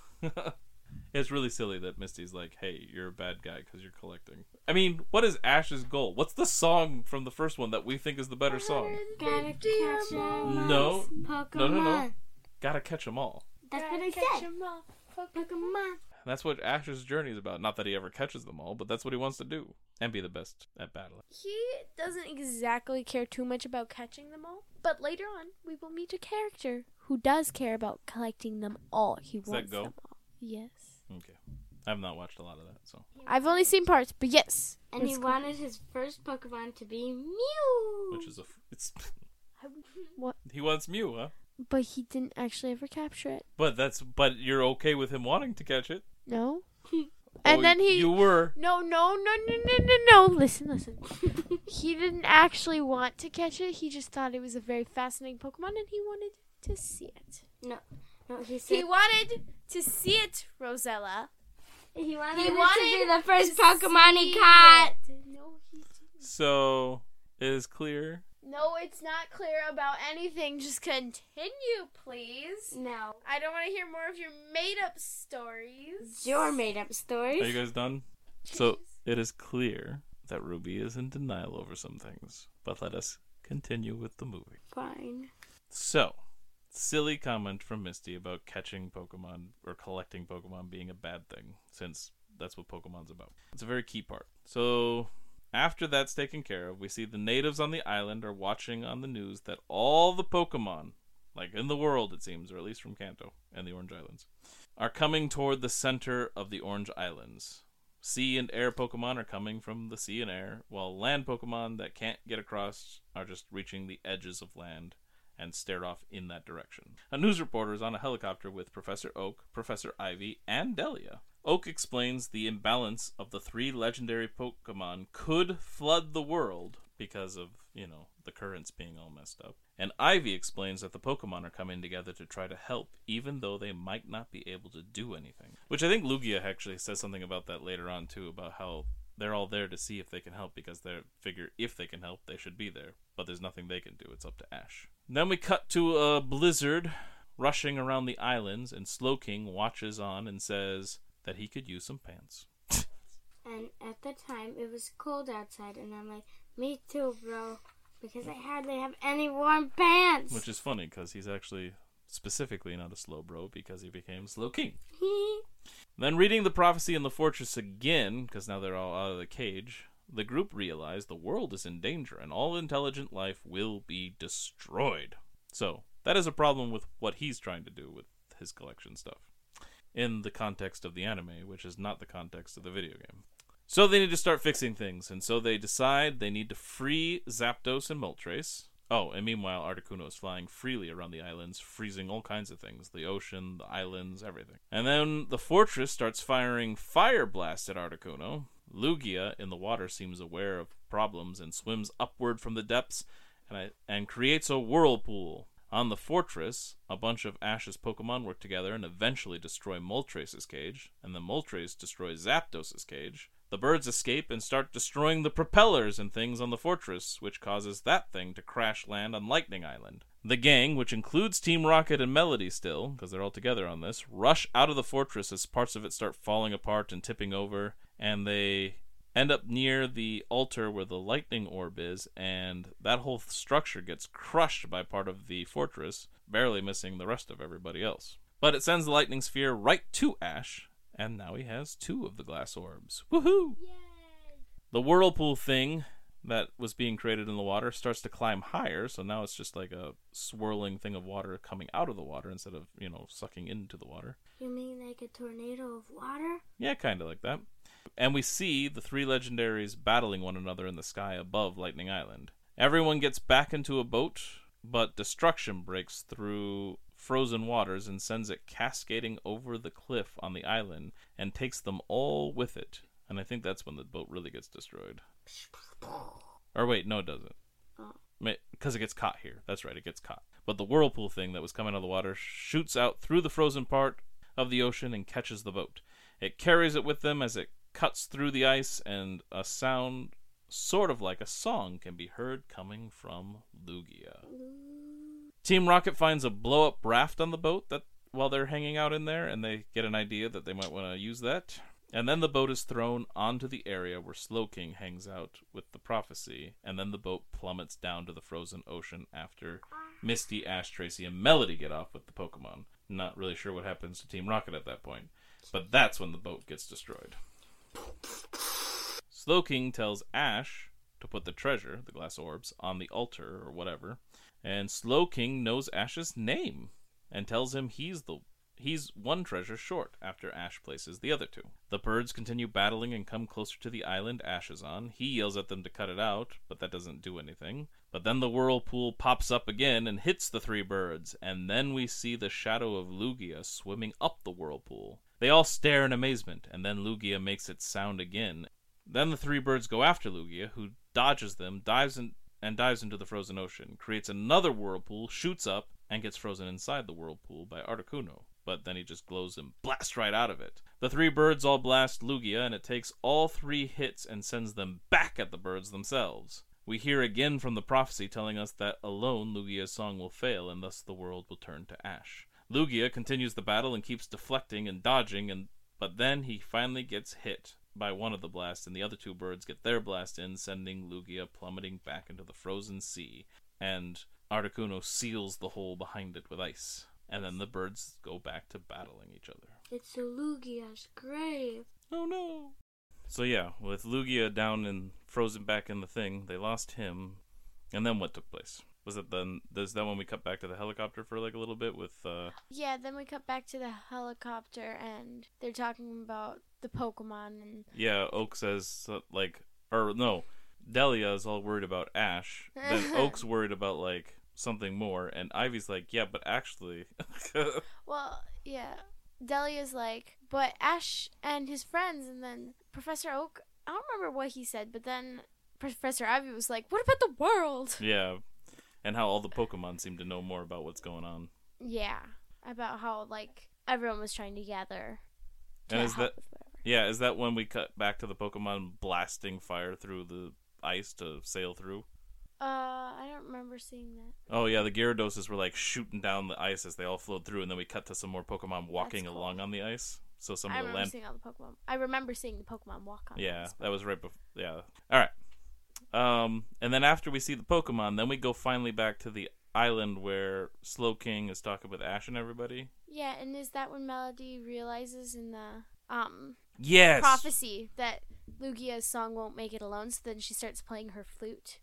It's really silly that Misty's like, hey, you're a bad guy because you're collecting. I mean, what is Ash's goal? What's the song from the first one that we think is the better song? Gotta catch 'em all. No. Pokemon. No. Gotta catch them all. That's what I said. Pokemon. That's what Ash's journey is about. Not that he ever catches them all, but that's what he wants to do. And be the best at battling. He doesn't exactly care too much about catching them all. But later on, we will meet a character who does care about collecting them all. He wants Go? them all. Yes. Okay. I have not watched a lot of that, so. I've only seen parts, but yes. And he wanted his first Pokemon to be Mew. Which is it's. What? He wants Mew, huh? But he didn't actually ever capture it. But you're okay with him wanting to catch it. No. And then he... You were. No. Listen. He didn't actually want to catch it. He just thought it was a very fascinating Pokemon, and he wanted to see it. No, he said... He wanted to see it, Rosella. He wanted it to be the first Pokemon he caught. No, he didn't. So, it is clear. No, it's not clear about anything. Just continue, please. No. I don't want to hear more of your made-up stories. It's your made-up stories. Are you guys done? So, it is clear that Ruby is in denial over some things. But let us continue with the movie. Fine. So, silly comment from Misty about catching Pokemon or collecting Pokemon being a bad thing, since that's what Pokemon's about. It's a very key part. So, after that's taken care of, we see the natives on the island are watching on the news that all the Pokemon, like in the world it seems, or at least from Kanto and the Orange Islands, are coming toward the center of the Orange Islands. Sea and air Pokemon are coming from the sea and air, while land Pokemon that can't get across are just reaching the edges of land and stare off in that direction. A news reporter is on a helicopter with Professor Oak, Professor Ivy, and Delia. Oak explains the imbalance of the 3 legendary Pokemon could flood the world because of, the currents being all messed up. And Ivy explains that the Pokemon are coming together to try to help, even though they might not be able to do anything. Which I think Lugia actually says something about that later on, too, about how they're all there to see if they can help, because they figure if they can help, they should be there. But there's nothing they can do. It's up to Ash. Then we cut to a blizzard rushing around the islands, and Slowking watches on and says that he could use some pants. And at the time, it was cold outside, and I'm like, me too, bro, because I hardly have any warm pants. Which is funny, because he's actually specifically not a slow bro, because he became Slowking. Then reading the prophecy in the fortress again, because now they're all out of the cage, the group realize the world is in danger, and all intelligent life will be destroyed. So, that is a problem with what he's trying to do with his collection stuff, in the context of the anime, which is not the context of the video game. So they need to start fixing things, and so they decide they need to free Zapdos and Moltres. Oh, and meanwhile, Articuno is flying freely around the islands, freezing all kinds of things. The ocean, the islands, everything. And then the fortress starts firing Fire Blast at Articuno. Lugia, in the water, seems aware of problems and swims upward from the depths and creates a whirlpool. On the fortress, a bunch of Ash's Pokemon work together and eventually destroy Moltres' cage, and then Moltres destroys Zapdos' cage. The birds escape and start destroying the propellers and things on the fortress, which causes that thing to crash land on Lightning Island. The gang, which includes Team Rocket and Melody still, because they're all together on this, rush out of the fortress as parts of it start falling apart and tipping over, and they end up near the altar where the lightning orb is, and that whole structure gets crushed by part of the fortress, barely missing the rest of everybody else. But it sends the lightning sphere right to Ash, and now he has 2 of the glass orbs. Woohoo! Yay! The whirlpool thing that was being created in the water starts to climb higher, so now it's just like a swirling thing of water coming out of the water instead of, sucking into the water. You mean like a tornado of water? Yeah, kind of like that. And we see the 3 legendaries battling one another in the sky above Lightning Island. Everyone gets back into a boat, but destruction breaks through frozen waters and sends it cascading over the cliff on the island and takes them all with it. And I think that's when the boat really gets destroyed. Or wait, no it doesn't. Because it gets caught here. That's right, it gets caught. But the whirlpool thing that was coming out of the water shoots out through the frozen part of the ocean and catches the boat. It carries it with them as it cuts through the ice, and a sound sort of like a song can be heard coming from Lugia. Team Rocket finds a blow-up raft on the boat while they're hanging out in there, and they get an idea that they might want to use that. And then the boat is thrown onto the area where Slowking hangs out with the prophecy, and then the boat plummets down to the frozen ocean after Misty, Ash, Tracy, and Melody get off with the Pokemon. Not really sure what happens to Team Rocket at that point, but that's when the boat gets destroyed. Slowking tells Ash to put the treasure, the glass orbs, on the altar or whatever, and Slowking knows Ash's name and tells him he's he's one treasure short after Ash places the other two. The birds continue battling and come closer to the island Ash is on. He yells at them to cut it out, but that doesn't do anything. But then the whirlpool pops up again and hits the three birds, and then we see the shadow of Lugia swimming up the whirlpool. They all stare in amazement, and then Lugia makes its sound again. Then the three birds go after Lugia, who dodges them, dives into the frozen ocean, creates another whirlpool, shoots up, and gets frozen inside the whirlpool by Articuno. But then he just glows and blasts right out of it. The three birds all blast Lugia, and it takes all three hits and sends them back at the birds themselves. We hear again from the prophecy telling us that alone Lugia's song will fail, and thus the world will turn to ash. Lugia continues the battle and keeps deflecting and dodging, but then he finally gets hit by one of the blasts, and the other two birds get their blast in, sending Lugia plummeting back into the frozen sea. And Articuno seals the hole behind it with ice. And then the birds go back to battling each other. It's Lugia's grave. Oh no! So yeah, with Lugia down and frozen back in the thing, they lost him. And then what took place? Was it then? Is that when we cut back to the helicopter for like a little bit with? Yeah, then we cut back to the helicopter and they're talking about the Pokemon and. Yeah, Oak says Delia is all worried about Ash. Then Oak's worried about like something more, and Ivy's like, yeah, but actually. Well, yeah, Delia's like, but Ash and his friends, and then Professor Oak. I don't remember what he said, but then Professor Ivy was like, what about the world? Yeah. And how all the Pokemon seem to know more about what's going on. Yeah, about how like everyone was trying to gather. And is that when we cut back to the Pokemon blasting fire through the ice to sail through? I don't remember seeing that. Oh yeah, the Gyarados were like shooting down the ice as they all flowed through, and then we cut to some more Pokemon walking along on the ice. So some of the land. Seeing all the Pokemon. I remember seeing the Pokemon walk on. Yeah, the ice, that was right before. Yeah. All right. And then after we see the Pokemon, then we go finally back to the island where Slowking is talking with Ash and everybody. Yeah, and is that when Melody realizes in the yes prophecy that Lugia's song won't make it alone, so then she starts playing her flute?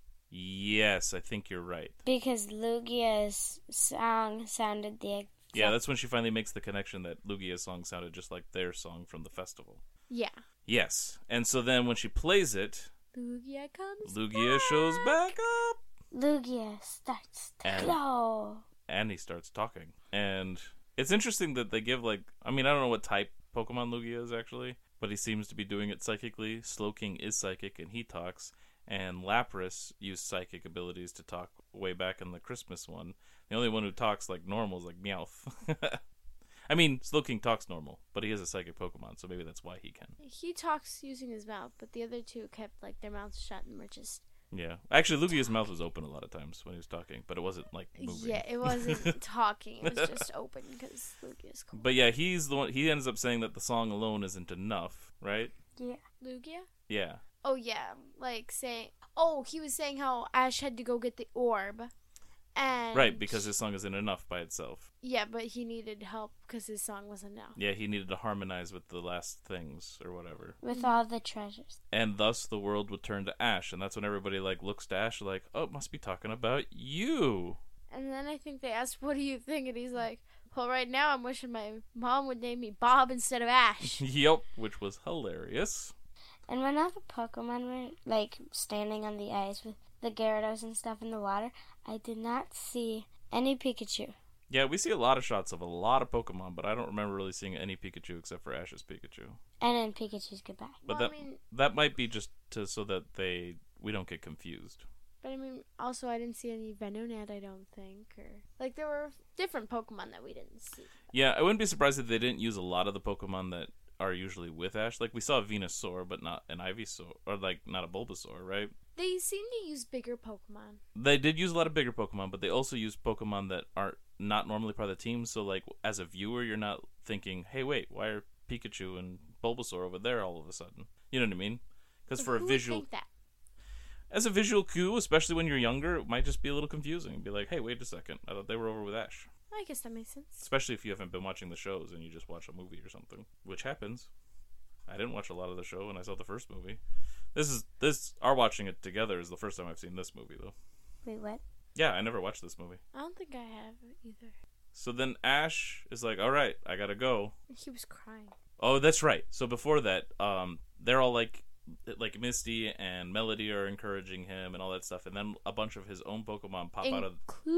Yes, I think you're right. Because Lugia's song sounded the exact... Yeah, that's when she finally makes the connection that Lugia's song sounded just like their song from the festival. Yeah. Yes, and so then when she plays it, Lugia comes Lugia back. shows back up. Lugia starts to glow. And he starts talking. And it's interesting that they give, like... I mean, I don't know what type Pokemon Lugia is, actually. But he seems to be doing it psychically. Slowking is psychic, and he talks. And Lapras used psychic abilities to talk way back in the Christmas one. The only one who talks like normal is, like, Meowth. I mean, Slowking talks normal, but he is a psychic Pokemon, so maybe that's why he can. He talks using his mouth, but the other two kept, like, their mouths shut and were just... Yeah. Actually, Lugia's mouth was open a lot of times when he was talking, but it wasn't, like, moving. Yeah, it wasn't talking. It was just open because Lugia's cool. But yeah, he's the one. He ends up saying that the song alone isn't enough, right? Yeah. Lugia? Yeah. Oh, yeah. Like, saying... Oh, he was saying how Ash had to go get the orb. And... Right, because his song isn't enough by itself. Yeah, but he needed help because his song wasn't enough. Yeah, he needed to harmonize with the last things or whatever. With all the treasures. And thus the world would turn to Ash, and that's when everybody like looks to Ash like, oh, it must be talking about you. And then I think they asked, what do you think? And he's like, well, right now I'm wishing my mom would name me Bob instead of Ash. Yep, which was hilarious. And when all the Pokemon were, like, standing on the ice with the Gyarados and stuff in the water, I did not see any Pikachu. Yeah, we see a lot of shots of a lot of Pokemon, but I don't remember really seeing any Pikachu except for Ash's Pikachu. And then Pikachu's goodbye. But Well, that might be just so that we don't get confused. But I mean, also I didn't see any Venonat, I don't think. Or like, there were different Pokemon that we didn't see. Yeah, I wouldn't be surprised if they didn't use a lot of the Pokemon that are usually with Ash. Like, we saw a Venusaur, but not an Ivysaur. Or, like, not a Bulbasaur, right? They seem to use bigger Pokemon. They did use a lot of bigger Pokemon, but they also use Pokemon that are not normally part of the team. So, like, as a viewer, you're not thinking, hey, wait, why are Pikachu and Bulbasaur over there all of a sudden? You know what I mean? Because for a visual... Would think that? As a visual cue, especially when you're younger, it might just be a little confusing. Be like, hey, wait a second. I thought they were over with Ash. I guess that makes sense. Especially if you haven't been watching the shows and you just watch a movie or something, which happens. I didn't watch a lot of the show and I saw the first movie. Our watching it together is the first time I've seen this movie, though. Wait, what? Yeah, I never watched this movie. I don't think I have either. So then Ash is like, all right, I gotta go. He was crying. Oh, that's right. So before that, they're all like Misty and Melody are encouraging him and all that stuff, and then a bunch of his own Pokemon pop out of,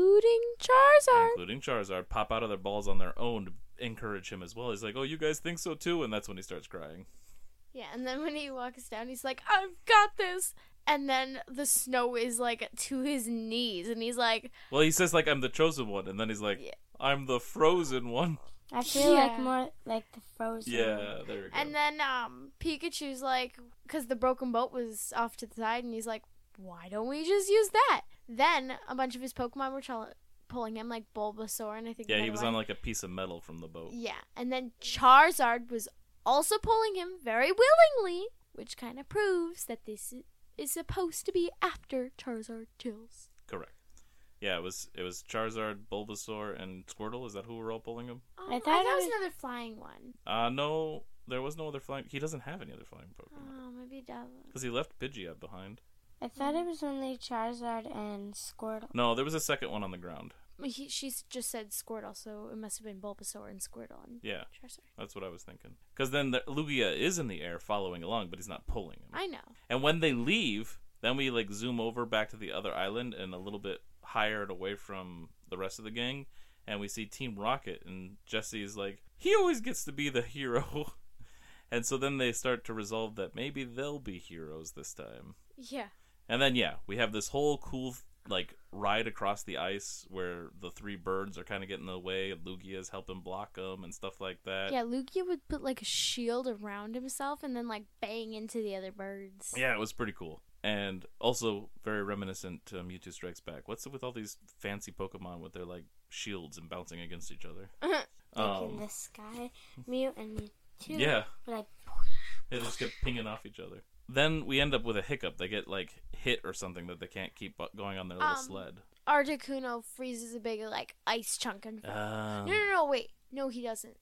Including Charizard. pop out of their balls on their own to encourage him as well. He's like, "Oh, you guys think so too?" And that's when he starts crying. Yeah, and then when he walks down, he's like, I've got this! And then the snow is, like, to his knees, and he's like... Well, he says, like, I'm the chosen one, and then he's like, Yeah. I'm the frozen one. I feel Yeah. like more like the Frozen. Yeah, there we go. And then, Pikachu's like... Because the broken boat was off to the side, and he's like, why don't we just use that? Then, a bunch of his Pokemon were pulling him, like Bulbasaur, and I think... Yeah, he another was one. on, like, a piece of metal from the boat. Yeah, and then Charizard was also pulling him very willingly, which kind of proves that this is supposed to be after Charizard kills. Correct. Yeah, it was Charizard, Bulbasaur, and Squirtle. Is that who were all pulling him? I thought thought it it was was- another flying one. No, there was no other flying... He doesn't have any other flying Pokemon. Oh, maybe that one. Because he left Pidgeot behind. I thought it was only Charizard and Squirtle. No, there was a second one on the ground. She just said Squirtle, so it must have been Bulbasaur and Squirtle and Yeah, Charizard. that's what I was thinking. Because then Lugia is in the air following along, but he's not pulling him. I know. And when they leave, then we like zoom over back to the other island and a little bit higher and away from the rest of the gang, and we see Team Rocket, and Jesse's like, he always gets to be the hero. And so then they start to resolve that maybe they'll be heroes this time. Yeah. And then yeah, we have this whole cool like ride across the ice where the three birds are kind of getting in the way, and Lugia's helping block them and stuff like that. Yeah, Lugia would put like a shield around himself and then like bang into the other birds. Yeah, it was pretty cool. And also very reminiscent to Mewtwo Strikes Back. What's it with all these fancy Pokemon with their like shields and bouncing against each other? Like in the sky, Mew and Mewtwo. Yeah, were like, they just get pinging off each other. Then we end up with a hiccup. They get like hit or something that they can't keep going on their little sled. Articuno freezes a big like ice chunk and No, wait. No, he doesn't.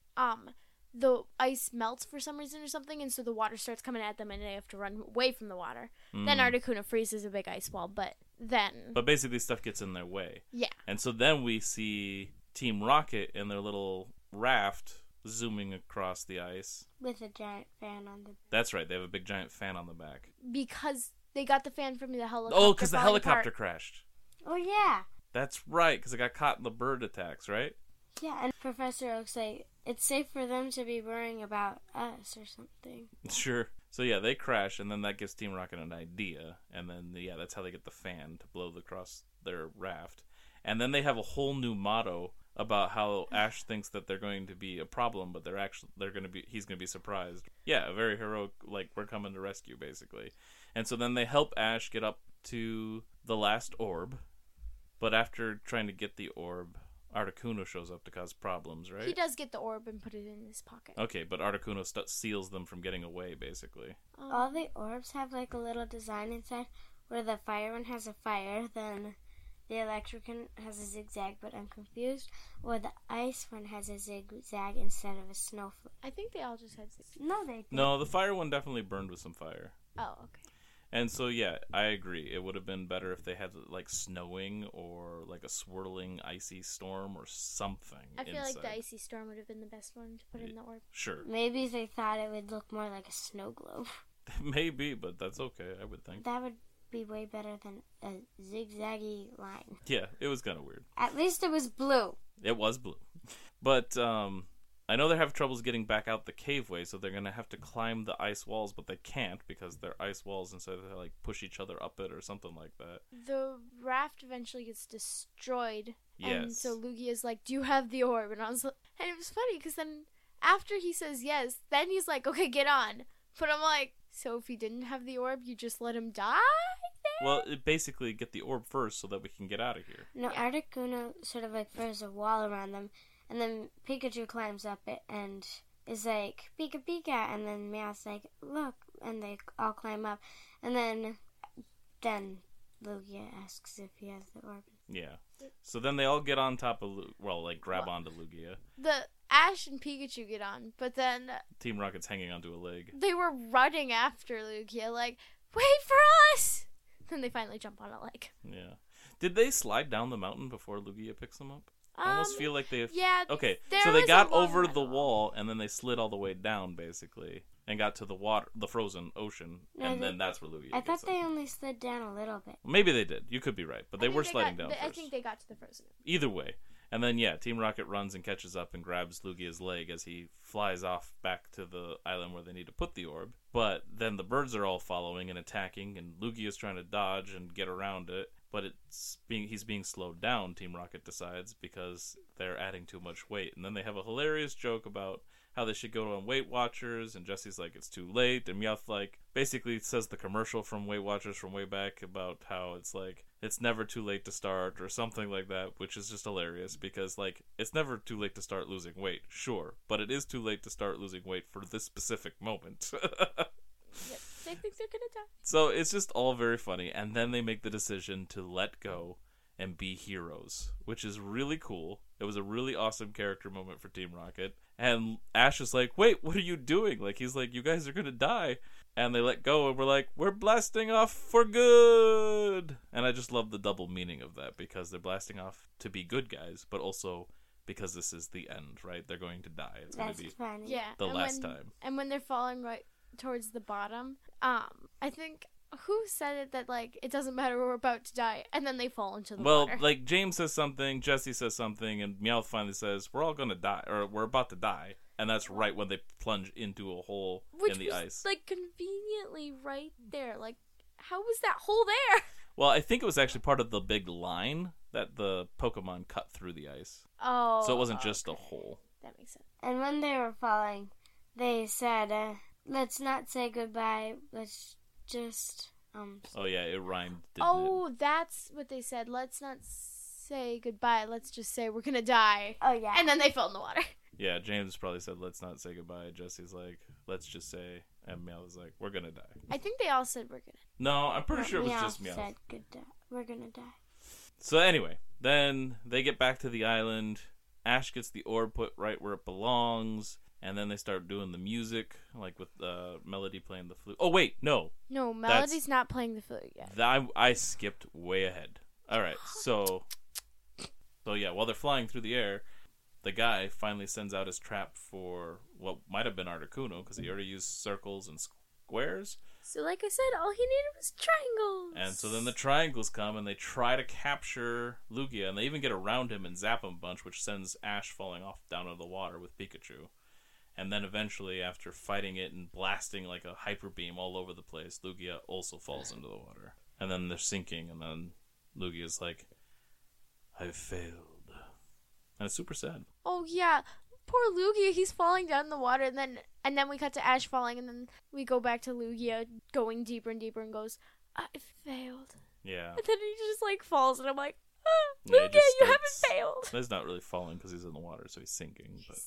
The ice melts for some reason or something, and so the water starts coming at them, and they have to run away from the water. Then Articuno freezes a big ice wall, but basically stuff gets in their way. Yeah. And so then we see Team Rocket in their little raft zooming across the ice. with a giant fan on the. That's right. They have a big giant fan on the back. because they got the fan from the helicopter. Oh, because the falling helicopter apart. crashed. Oh yeah, That's right, because it got caught in the bird attacks, right? yeah. And Professor Oak's like, it's safe for them to be worrying about us or something. Sure. So yeah, they crash, and then that gives Team Rocket an idea, and then yeah, that's how they get the fan to blow across their raft. And then they have a whole new motto about how Ash thinks that they're going to be a problem, but he's going to be surprised. Yeah, a very heroic, like, we're coming to rescue, basically. And so then they help Ash get up to the last orb, but after trying to get the orb, Articuno shows up to cause problems, right? He does get the orb and put it in his pocket. Okay, but Articuno seals them from getting away, basically. All the orbs have like a little design inside, where the fire one has a fire, then the electric one has a zigzag, but I'm confused, or the ice one has a zigzag instead of a snowflake. I think they all just had. No, they didn't. No, the fire one definitely burned with some fire. Oh, okay. And so, yeah, I agree. It would have been better if they had, like, snowing or, like, a swirling icy storm or something I feel inside. like the icy storm would have been the best one to put in the orb. Sure. Maybe they thought it would look more like a snow globe. Maybe, but that's okay, I would think. That would be way better than a zigzaggy line. Yeah, it was kind of weird. At least it was blue. It was blue. But, I know they have troubles getting back out the caveway, so they're going to have to climb the ice walls, but they can't because they're ice walls, and so they, like, push each other up it or something like that. The raft eventually gets destroyed. And Yes. so Lugia's like, do you have the orb? And it was funny because then after he says yes, then he's like, okay, get on. But I'm like, so if he didn't have the orb, you just let him die? Well, basically get the orb first so that we can get out of here. No, Articuno sort of like throws a wall around them, and then Pikachu climbs up it and is like, Pika Pika, and then Meowth's like, look, and they all climb up, and then Lugia asks if he has the orb. Yeah. So then they all get on top of, grab onto Lugia. The Ash and Pikachu get on, but then Team Rocket's hanging onto a leg. they were running after Lugia, like, wait for us! Then they finally jump on a leg. Yeah. Did they slide down the mountain before Lugia picks them up? I almost feel like they... Yeah. Okay, there so they was got a long over run the off. wall, and then they slid all the way down, basically, and got to the water, the frozen ocean, No, and then that's where Lugia I thought gets they them. only slid down a little bit. Maybe they did. You could be right, but they were sliding down first. I think they got to the frozen. Either way. And then, yeah, Team Rocket runs and catches up and grabs Lugia's leg as he flies off back to the island where they need to put the orb. But then the birds are all following and attacking, and Lugia's trying to dodge and get around it. But he's being slowed down, Team Rocket decides, because they're adding too much weight. And then they have a hilarious joke about how they should go on Weight Watchers, and Jesse's like, it's too late, and Meowth, like, basically says the commercial from Weight Watchers from way back about how it's like, it's never too late to start, or something like that, which is just hilarious, because, like, it's never too late to start losing weight, sure, but it is too late to start losing weight for this specific moment. Yep. They think they're gonna die. So it's just all very funny, and then they make the decision to let go and be heroes, which is really cool. It was a really awesome character moment for Team Rocket. And Ash is like, wait, what are you doing? Like, he's like, you guys are gonna die. And they let go, and we're like, we're blasting off for good. And I just love the double meaning of that, because they're blasting off to be good guys, but also because this is the end, right? They're going to die. It's going That's to be funny. Yeah. the and last when, time. And when they're falling right towards the bottom, I think who said it that like it doesn't matter, we're about to die, and then they fall into the Well, water. like James says something, Jesse says something, and Meowth finally says, we're all going to die, or we're about to die. And that's right when they plunge into a hole Which in the was, ice. like, conveniently right there. Like, how was that hole there? Well, I think it was actually part of the big line that the Pokemon cut through the ice. Oh. So it wasn't just a hole. That makes sense. And when they were falling, they said, let's not say goodbye, let's just, Oh, yeah, it rhymed, didn't Oh, that's what they said. Let's not say goodbye. Let's just say we're gonna die. oh yeah. And then they fell in the water. it? Yeah, James probably said, let's not say goodbye. Jesse's like, let's just say, and Meowth is like, we're going to die. I think they all said we're gonna. No, I'm pretty sure it was Meowth just Meowth. said goodbye. We're gonna die. So anyway, then they get back to the island. Ash gets the orb put right where it belongs, and then they start doing the music, like with Melody playing the flute. Oh wait, no, No, Melody's not playing the flute yet. I skipped way ahead. All right, so yeah, while they're flying through the air, the guy finally sends out his trap for what might have been Articuno, because he already used circles and squares. So, like I said, all he needed was triangles. And so then the triangles come, and they try to capture Lugia, and they even get around him and zap him a bunch, which sends Ash falling off down into the water with Pikachu. And then eventually, after fighting it and blasting like a hyper beam all over the place, Lugia also falls into the water. And then they're sinking, and then Lugia's like, I've failed. And it's super sad. Oh yeah, poor Lugia. He's falling down in the water, and then we cut to Ash falling, and then we go back to Lugia going deeper and deeper, and goes, I failed. Yeah. And then he just like falls, and I'm like, Yeah, he Lugia, just you starts- haven't failed. He's not really falling because he's in the water, so he's sinking. But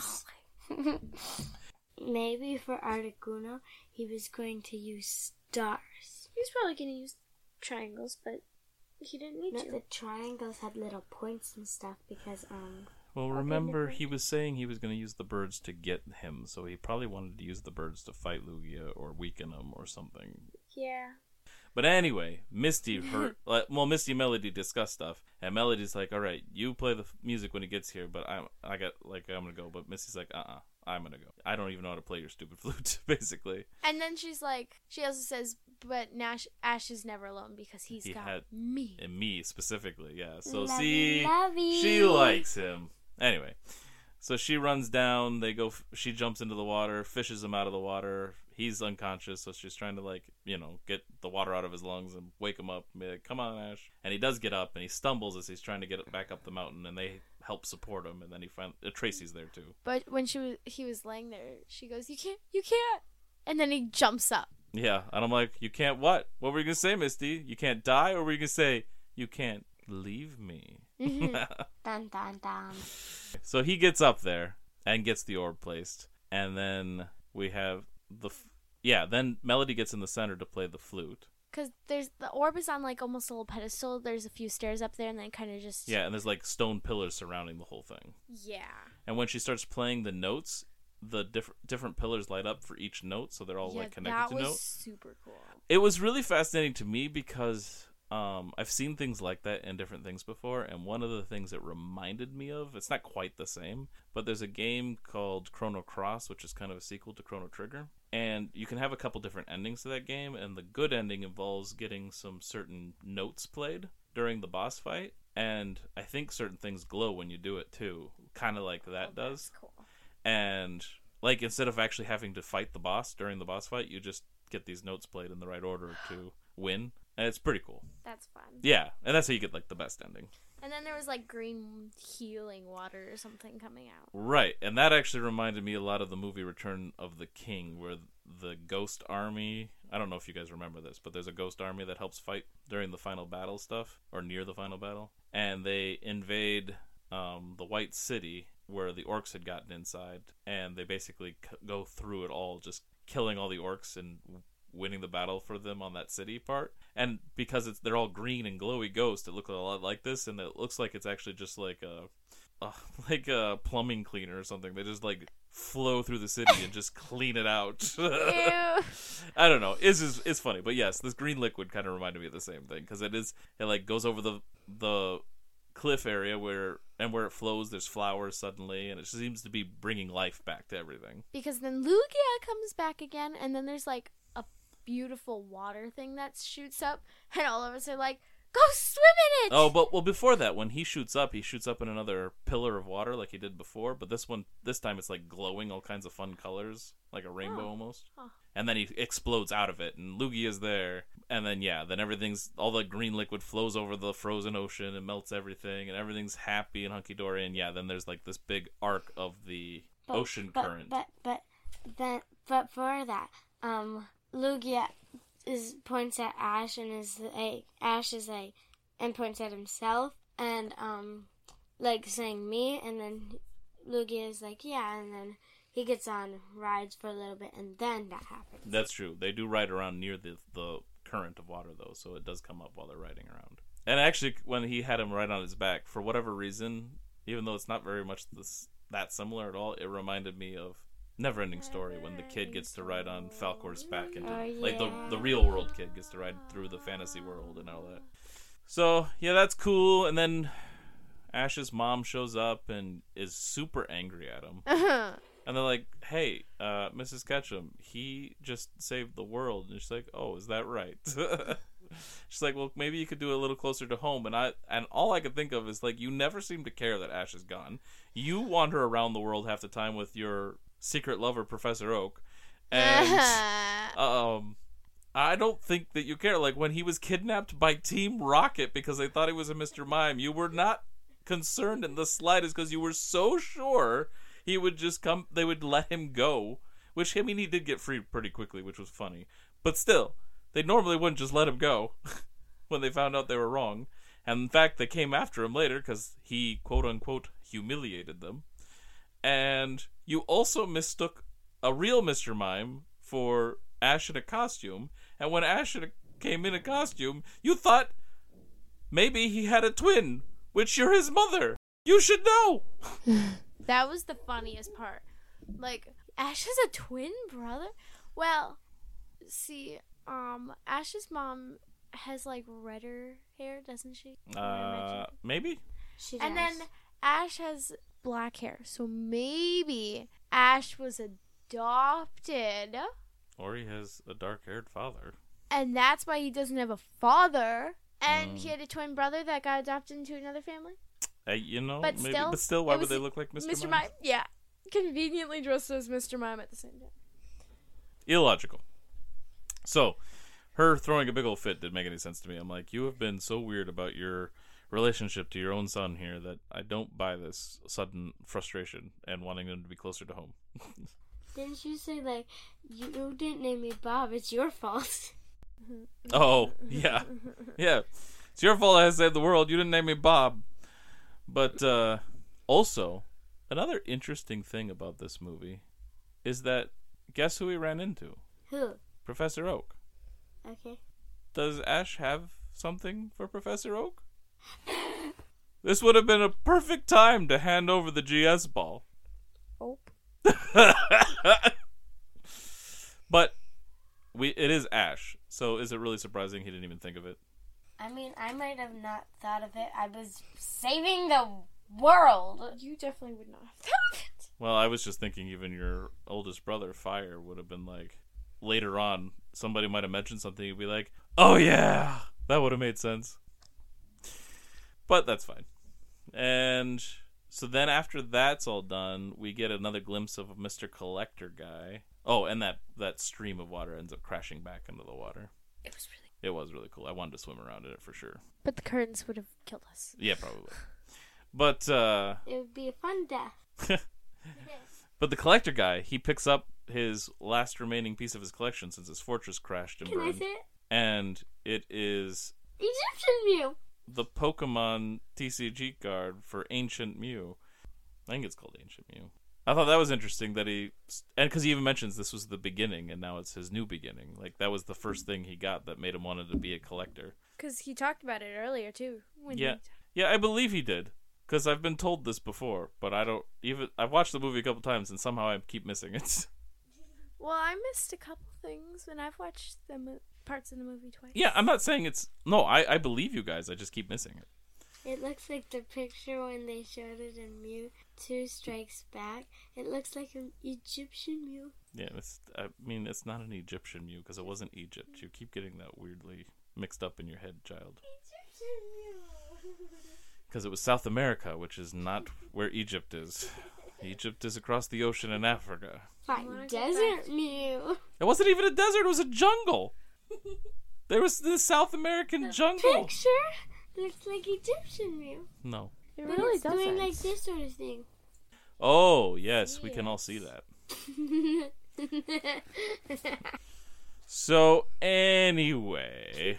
Maybe for Articuno, he was going to use stars. He was probably gonna use triangles, but he didn't need No, to. the triangles had little points and stuff because, well, remember, he was saying he was going to use the birds to get him, so he probably wanted to use the birds to fight Lugia or weaken him or something. Yeah. But anyway, Misty Misty and Melody discuss stuff, and Melody's like, "All right, you play the music when it gets here, but I'm gonna go." But Misty's like, I'm gonna go. I don't even know how to play your stupid flute, basically. And then she's like, she also says, but Ash is never alone because he He got had- me. And me specifically, yeah. So lovey, lovey. she likes him. Anyway, so she runs down. She jumps into the water, fishes him out of the water. He's unconscious, so she's trying to get the water out of his lungs and wake him up. And be like, come on, Ash. And he does get up, and he stumbles as he's trying to get back up the mountain. And they help support him. And then Tracy's there too. But when he was laying there, she goes, you can't. And then he jumps up. Yeah, and I'm like, you can't what? What were you gonna say, Misty? You can't die, or were you gonna say you can't leave me? dun dun dun. So he gets up there and gets the orb placed, and then we have then Melody gets in the center to play the flute. Because the orb is on like almost a little pedestal. There's a few stairs up there, and then kind of just Yeah, and there's like stone pillars surrounding the whole thing. yeah. And when she starts playing the notes, the different pillars light up for each note, so they're all like connected that to was notes. super cool. It was really fascinating to me because I've seen things like that in different things before, and one of the things it reminded me of, it's not quite the same, but there's a game called Chrono Cross, which is kind of a sequel to Chrono Trigger, and you can have a couple different endings to that game, and the good ending involves getting some certain notes played during the boss fight, and I think certain things glow when you do it too, kind of like that does. That's cool. And like instead of actually having to fight the boss during the boss fight, you just get these notes played in the right order to win. And it's pretty cool. That's fun. Yeah, and that's how you get like the best ending. And then there was like green healing water or something coming out. Right, and that actually reminded me a lot of the movie Return of the King, where the ghost army, I don't know if you guys remember this, but there's a ghost army that helps fight during the final battle stuff, or near the final battle. And they invade the White City, where the orcs had gotten inside, and they basically go through it all, just killing all the orcs and winning the battle for them on that city part. And because they're all green and glowy ghosts, it looks a lot like this, and it looks like it's actually just like a plumbing cleaner or something. They just like flow through the city and just clean it out. Ew. I don't know. It's funny, but yes, this green liquid kind of reminded me of the same thing, because it like goes over the cliff area where it flows. There's flowers suddenly, and it seems to be bringing life back to everything. Because then Lugia comes back again, and then there's like a beautiful water thing that shoots up, and all of us are like, go swim in it! Oh, but before that, when he shoots up in another pillar of water like he did before, but this time it's like glowing all kinds of fun colors, like a rainbow almost. Huh. And then he explodes out of it, and Lugia's there, and then all the green liquid flows over the frozen ocean and melts everything, and everything's happy and hunky-dory, and then there's like this big arc of the ocean current. But for that, Lugia points at Ash and Ash is like, and points at himself and like saying me, and then Lugia is like, yeah, and then he gets on, rides for a little bit, and then that happens. That's true. They do ride around near the current of water, though, so it does come up while they're riding around. And actually, when he had him ride on his back, for whatever reason, even though it's not very much that similar at all, it reminded me of Neverending Story, when the kid gets to ride on Falcor's back, and like the real world kid gets to ride through the fantasy world and all that. So yeah, that's cool. And then Ash's mom shows up and is super angry at him. And they're like, hey, Mrs. Ketchum, he just saved the world. And she's like, oh, is that right? She's like, well, maybe you could do it a little closer to home. And all I could think of is, like, you never seem to care that Ash is gone. You wander around the world half the time with your secret lover, Professor Oak. And I don't think that you care. Like, when he was kidnapped by Team Rocket because they thought he was a Mr. Mime, you were not concerned in the slightest, because you were so sure he would just come, they would let him go. Which, I mean, he did get free pretty quickly, which was funny. But still, they normally wouldn't just let him go when they found out they were wrong. And in fact, they came after him later because he, quote-unquote, humiliated them. And you also mistook a real Mr. Mime for Ash in a costume. And when Ash came in a costume, you thought maybe he had a twin, which you're his mother. You should know. That was the funniest part. Like, Ash has a twin brother? Well, see, Ash's mom has, like, redder hair, doesn't she? Maybe? She does. And then Ash has black hair, so maybe Ash was adopted. Or he has a dark-haired father. And that's why he doesn't have a father. And he had a twin brother that got adopted into another family. But still, why would they look like Mr. Mime? Yeah. Conveniently dressed as Mr. Mime at the same time. Illogical. So, her throwing a big old fit didn't make any sense to me. I'm like, you have been so weird about your relationship to your own son here that I don't buy this sudden frustration and wanting him to be closer to home. Didn't you say, like, you didn't name me Bob, it's your fault? Oh, yeah. Yeah. It's your fault I saved the world. You didn't name me Bob. But also, another interesting thing about this movie is that, guess who we ran into? Who? Professor Oak. Okay. Does Ash have something for Professor Oak? This would have been a perfect time to hand over the GS ball. Oh. But it is Ash, so is it really surprising he didn't even think of it? I mean, I might have not thought of it. I was saving the world. You definitely would not have thought of it. Well, I was just thinking even your oldest brother, Fire, would have been like, later on, somebody might have mentioned something, you'd be like, oh yeah, that would have made sense. But that's fine. And so then after that's all done, we get another glimpse of Mr. Collector guy. Oh, and that stream of water ends up crashing back into the water. It was really cool. I wanted to swim around in it for sure. But the currents would have killed us. Yeah, probably. But it would be a fun death. But the collector guy, he picks up his last remaining piece of his collection since his fortress crashed and Can I burned. say it? And it is Egyptian Mew. the Pokemon TCG card for Ancient Mew. I think it's called Ancient Mew. I thought that was interesting that and because he even mentions this was the beginning and now it's his new beginning. Like, that was the first thing he got that made him wanted to be a collector. Because he talked about it earlier, too. Yeah, I believe he did. Because I've been told this before, but I've watched the movie a couple times and somehow I keep missing it. Well, I missed a couple things, and I've watched the parts of the movie twice. Yeah, I'm not saying it's... No, I believe you guys. I just keep missing it. It looks like the picture when they showed it in Mewtwo Strikes Back. It looks like an Egyptian Mew. Yeah, it's not an Egyptian Mew because it wasn't Egypt. You keep getting that weirdly mixed up in your head, child. Egyptian Mew. Because it was South America, which is not where Egypt is. Egypt is across the ocean in Africa. Fine, Desert Mew. It wasn't even a desert, it was a jungle. There was the South American jungle. Picture looks like Egyptian Mew. No. It But really it's doesn't. doing like this sort of thing. Oh, yes, we can all see that. So, anyway,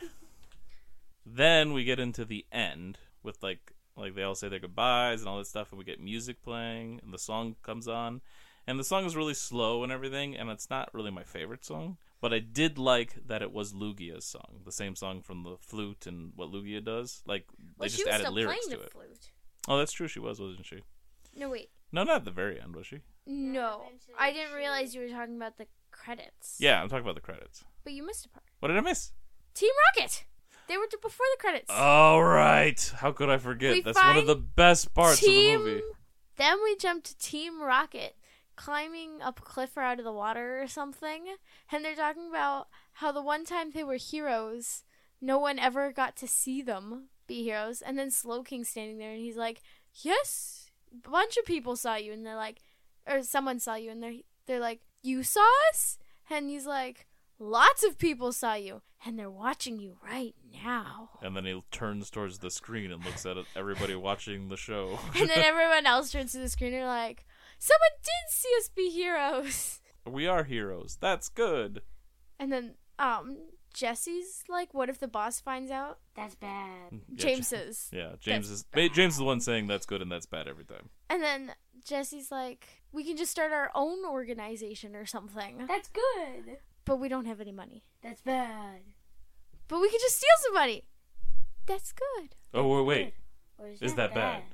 then we get into the end with like they all say their goodbyes and all that stuff, and we get music playing, and the song comes on, and the song is really slow and everything, and it's not really my favorite song, but I did like that it was Lugia's song, the same song from the flute and what Lugia does. Like, they just added lyrics to it. Flute. Oh, that's true, she wasn't she? No, wait. No, not at the very end, was she? No. I didn't realize you were talking about the credits. Yeah, I'm talking about the credits. But you missed a part. What did I miss? Team Rocket! They were before the credits. All right. How could I forget? We That's one of find the best parts of the movie. Then we jump to Team Rocket climbing up a cliff or out of the water or something. And they're talking about how the one time they were heroes, no one ever got to see them be heroes. And then Slowking's standing there and he's like, yes, a bunch of people saw you. And they're like, or someone saw you. And they're like, you saw us? And he's like, lots of people saw you. And they're watching you right now. And then he turns towards the screen and looks at everybody watching the show. And then everyone else turns to the screen and they're like, someone did see us be heroes. We are heroes. That's good. And then Jesse's like, what if the boss finds out? That's bad. James says. Yeah, James is the one saying that's good and that's bad every time. And then Jesse's like, we can just start our own organization or something. That's good. But we don't have any money. That's bad. But we can just steal some money. That's good. Oh, wait. Or Is that bad?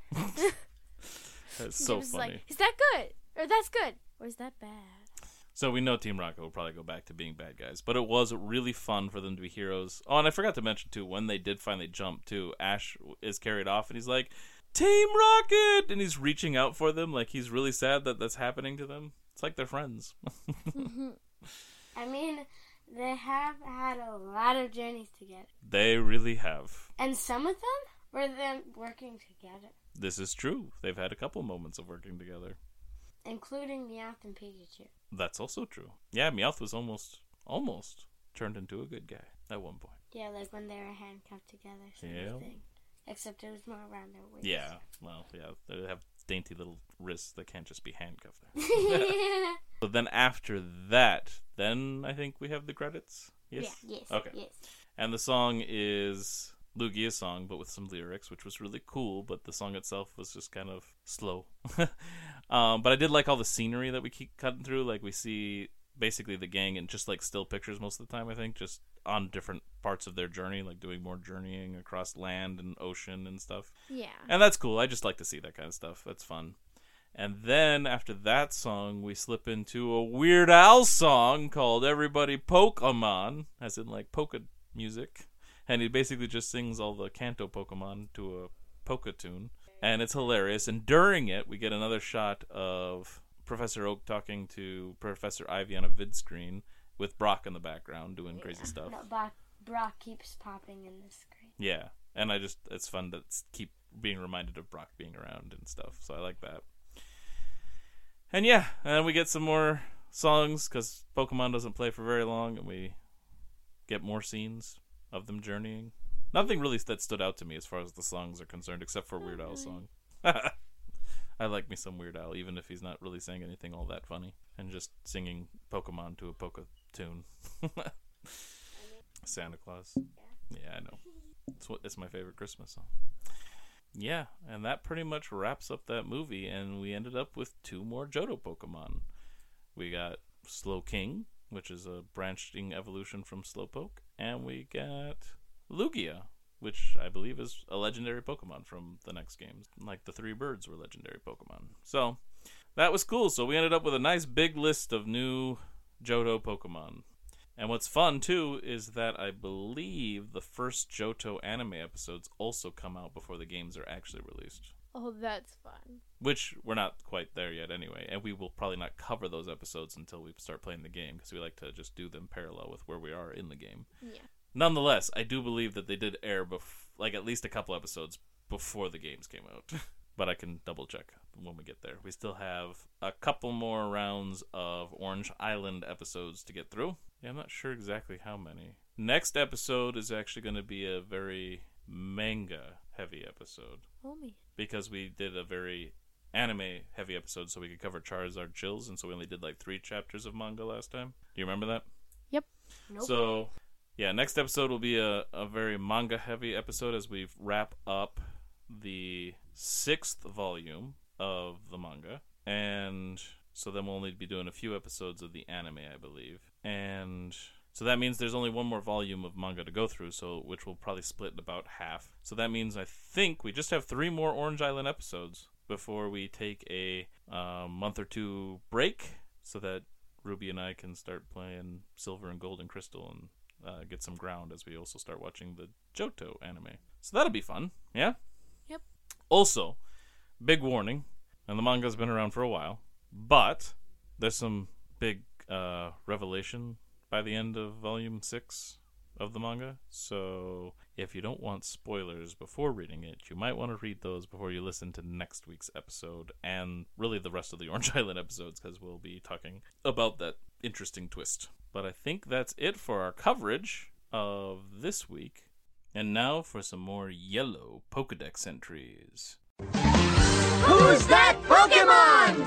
That's so James is funny. like, is that good? Or that's good? Or is that bad? So we know Team Rocket will probably go back to being bad guys, but it was really fun for them to be heroes. Oh, and I forgot to mention too, when they did finally jump too, Ash is carried off and he's like, Team Rocket! And he's reaching out for them, like he's really sad that that's happening to them. It's like they're friends. I mean, they have had a lot of journeys together. They really have. And some of them were them working together. This is true. They've had a couple moments of working together. Including Meowth and Pikachu. That's also true. Yeah, Meowth was almost turned into a good guy at one point. Yeah, like when they were handcuffed together. Sort of thing. Except it was more around their waist. Yeah, well, yeah, they have dainty little wrists that can't just be handcuffed. But then after that, then I think we have the credits. Yes. Yeah, yes. Okay. Yes. And the song is Lugia's song, but with some lyrics, which was really cool. But the song itself was just kind of slow. But I did like all the scenery that we keep cutting through. Like we see basically the gang in just like still pictures most of the time. I think just on different parts of their journey, like doing more journeying across land and ocean and stuff. Yeah. And that's cool. I just like to see that kind of stuff. That's fun. And then after that song, we slip into a Weird Al song called Everybody Pokemon, as in like polka music. And he basically just sings all the Kanto Pokemon to a polka tune. And it's hilarious. And during it, we get another shot of Professor Oak talking to Professor Ivy on a vid screen with Brock in the background doing crazy stuff. No, Brock keeps popping in the screen. Yeah. And it's fun to keep being reminded of Brock being around and stuff. So I like that. And yeah, and then we get some more songs because Pokemon doesn't play for very long, and we get more scenes of them journeying. Nothing really that stood out to me as far as the songs are concerned, except for Weird Al's song. I like me some Weird Al, even if he's not really saying anything all that funny, and just singing Pokemon to a polka tune. Santa Claus. Yeah, I know. It's my favorite Christmas song. Yeah, and that pretty much wraps up that movie, and we ended up with 2 more Johto Pokemon. We got Slowking, which is a branching evolution from Slowpoke, and we got Lugia, which I believe is a legendary Pokemon from the next games. Like the 3 birds were legendary Pokemon. So, that was cool. So we ended up with a nice big list of new Johto Pokemon. And what's fun, too, is that I believe the first Johto anime episodes also come out before the games are actually released. Oh, that's fun. Which, we're not quite there yet anyway, and we will probably not cover those episodes until we start playing the game, because we like to just do them parallel with where we are in the game. Yeah. Nonetheless, I do believe that they did air, at least a couple episodes before the games came out. But I can double check when we get there. We still have a couple more rounds of Orange Island episodes to get through. Yeah, I'm not sure exactly how many. Next episode is actually going to be a very manga-heavy episode. Oh, me. Because we did a very anime-heavy episode so we could cover Charizard Chills, and so we only did 3 chapters of manga last time. Do you remember that? Yep. Nope. So, yeah, next episode will be a very manga-heavy episode as we wrap up the 6th volume of the manga, and so then we'll only be doing a few episodes of the anime, I believe, and so that means there's only one more volume of manga to go through, so which will probably split in about half. So that means I think we just have 3 more Orange Island episodes before we take a month or 2 break, so that Ruby and I can start playing Silver and Gold and Crystal and get some ground as we also start watching the Johto anime. So that'll be fun, yeah? Yep. Also, big warning, and the manga's been around for a while, but there's some big revelation by the end of volume 6 of the manga, so if you don't want spoilers before reading it, you might want to read those before you listen to next week's episode, and really the rest of the Orange Island episodes, because we'll be talking about that interesting twist. But I think that's it for our coverage of this week. And now for some more yellow Pokedex entries. Who's that Pokemon?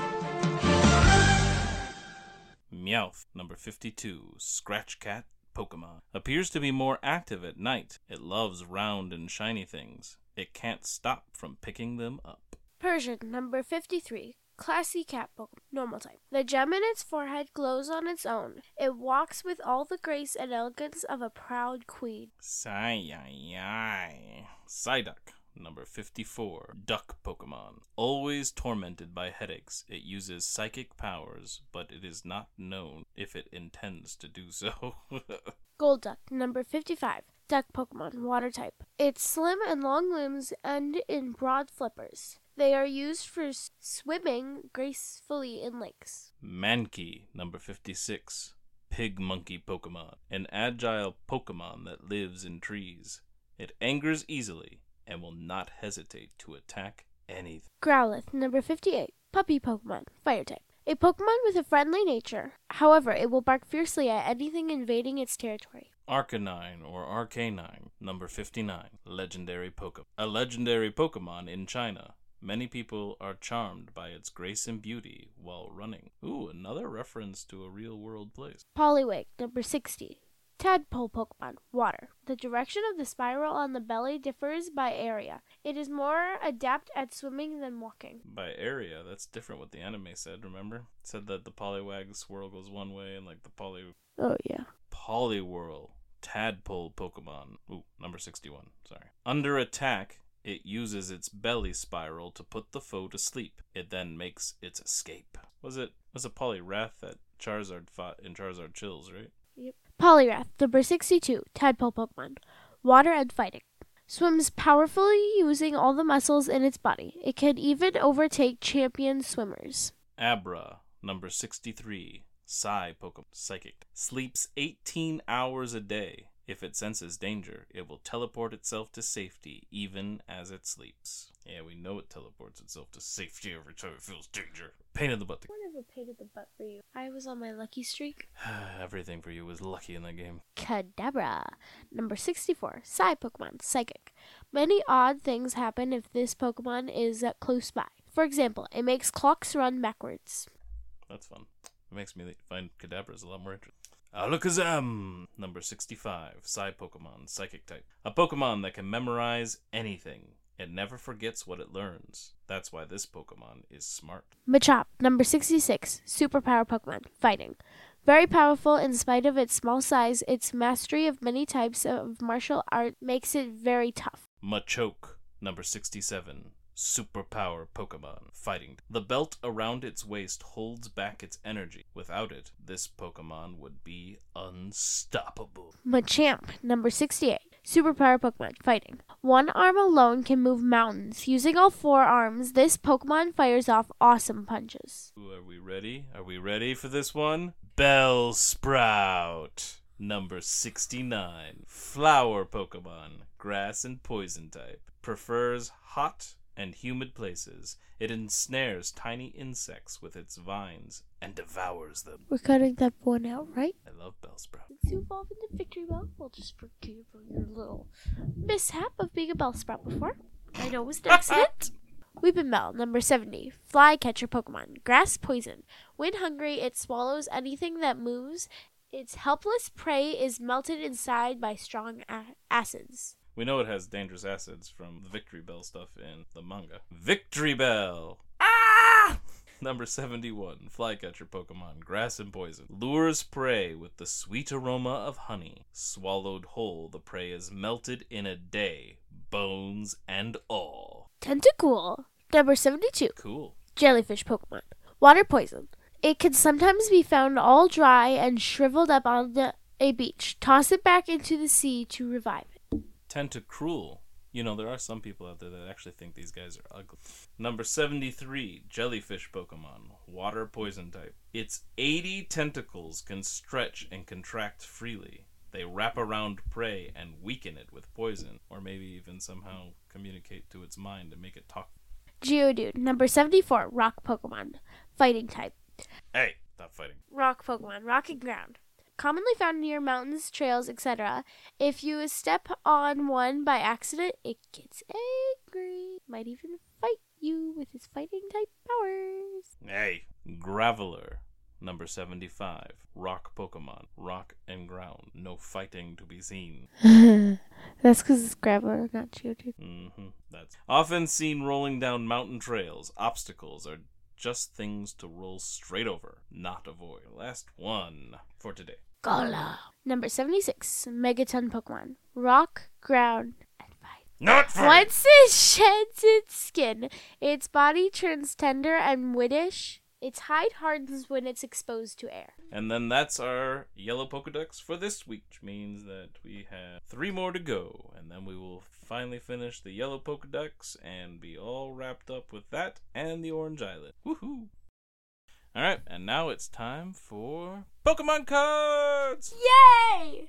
Meowth, number 52, Scratch Cat Pokemon. Appears to be more active at night. It loves round and shiny things. It can't stop from picking them up. Persian, number 53. Classy cat Pokemon, normal type. The gem in its forehead glows on its own. It walks with all the grace and elegance of a proud queen. Psyduck, number 54. Duck Pokemon. Always tormented by headaches. It uses psychic powers, but it is not known if it intends to do so. Golduck, number 55. Duck Pokemon, water type. It's slim and long limbs end in broad flippers. They are used for swimming gracefully in lakes. Mankey, number 56. Pig Monkey Pokemon. An agile Pokemon that lives in trees. It angers easily and will not hesitate to attack anything. Growlithe, number 58. Puppy Pokemon, fire type. A Pokemon with a friendly nature. However, it will bark fiercely at anything invading its territory. Arcanine or Arcanine, number 59. Legendary Pokemon. A legendary Pokemon in China. Many people are charmed by its grace and beauty while running. Ooh, another reference to a real-world place. Poliwag, number 60. Tadpole Pokemon, water. The direction of the spiral on the belly differs by area. It is more adept at swimming than walking. By area, that's different what the anime said, remember? It said that the Poliwag swirl goes one way and like the Oh, yeah. Poliwhirl, Tadpole Pokemon. Ooh, number 61, sorry. Under attack, it uses its belly spiral to put the foe to sleep. It then makes its escape. Was it Poliwrath that Charizard fought in Charizard Chills, right? Yep. Poliwrath, number 62. Tadpole Pokemon. water and fighting. Swims powerfully using all the muscles in its body. It can even overtake champion swimmers. Abra, number 63, Psy Pokemon, Psychic. Sleeps 18 hours a day. If it senses danger, it will teleport itself to safety even as it sleeps. Yeah, we know it teleports itself to safety every time it feels danger. Pain in the butt. What have a pain in the butt for you? I was on my lucky streak. Everything for you was lucky in that game. Kadabra. Number 64. Psy Pokemon, Psychic. Many odd things happen if this Pokemon is close by. For example, it makes clocks run backwards. That's fun. It makes me find Kadabras a lot more interesting. Alakazam! Number 65. Psy Pokemon, Psychic type. A Pokemon that can memorize anything. It never forgets what it learns. That's why this Pokemon is smart. Machop. Number 66. Superpower Pokemon, Fighting. Very powerful in spite of its small size. Its mastery of many types of martial art makes it very tough. Machoke. Number 67. Superpower Pokemon, Fighting. The belt around its waist holds back its energy. Without it, this Pokemon would be unstoppable. Machamp. Number 68. Superpower Pokemon, Fighting. One arm alone can move mountains. Using all four arms, this Pokemon fires off awesome punches. Ooh, are we ready? Are we ready for this one? Bellsprout. Number 69. Flower Pokemon, Grass and Poison type. Prefers hot and humid places. It ensnares tiny insects with its vines and devours them. We're cutting that one out, right? I love Bellsprout. Since you evolved into Victory Bell, we'll just forgive your little mishap of being a Bellsprout before. I know it was an accident. Weeping Bell, number 70. Flycatcher Pokemon, Grass Poison. When hungry, it swallows anything that moves. Its helpless prey is melted inside by strong acids. We know it has dangerous acids from the Victory Bell stuff in the manga. Victory Bell! Ah! Number 71. Flycatcher Pokemon, Grass and Poison. Lures prey with the sweet aroma of honey. Swallowed whole, the prey is melted in a day. Bones and all. Tentacool, number 72. Cool. Jellyfish Pokemon, Water Poison. It can sometimes be found all dry and shriveled up on a beach. Toss it back into the sea to revive it. Tentacruel. You know, there are some people out there that actually think these guys are ugly. Number 73, Jellyfish Pokemon, Water Poison type. Its 80 tentacles can stretch and contract freely. They wrap around prey and weaken it with poison, or maybe even somehow communicate to its mind and make it talk. Geodude, number 74, Rock Pokemon, Fighting type. Hey, stop fighting. Rock Pokemon, Rock and Ground. Commonly found near mountains, trails, etc. If you step on one by accident, it gets angry. Might even fight you with its fighting type powers. Hey, Graveler, number 75. Rock Pokemon, Rock and Ground. No fighting to be seen. That's because it's Graveler, not Geodude. That's often seen rolling down mountain trails. Obstacles are just things to roll straight over, not avoid. Last one for today. Gola. Number 76, Megaton Pokemon, Rock, Ground, and Fight. Not fight! Once it sheds its skin, its body turns tender and whitish. Its hide hardens when it's exposed to air. And then that's our yellow Pokedex for this week, which means that we have 3 more to go, and then we will finally finish the yellow Pokedex and be all wrapped up with that and the Orange Island. Woohoo! Alright, and now it's time for Pokemon cards! Yay!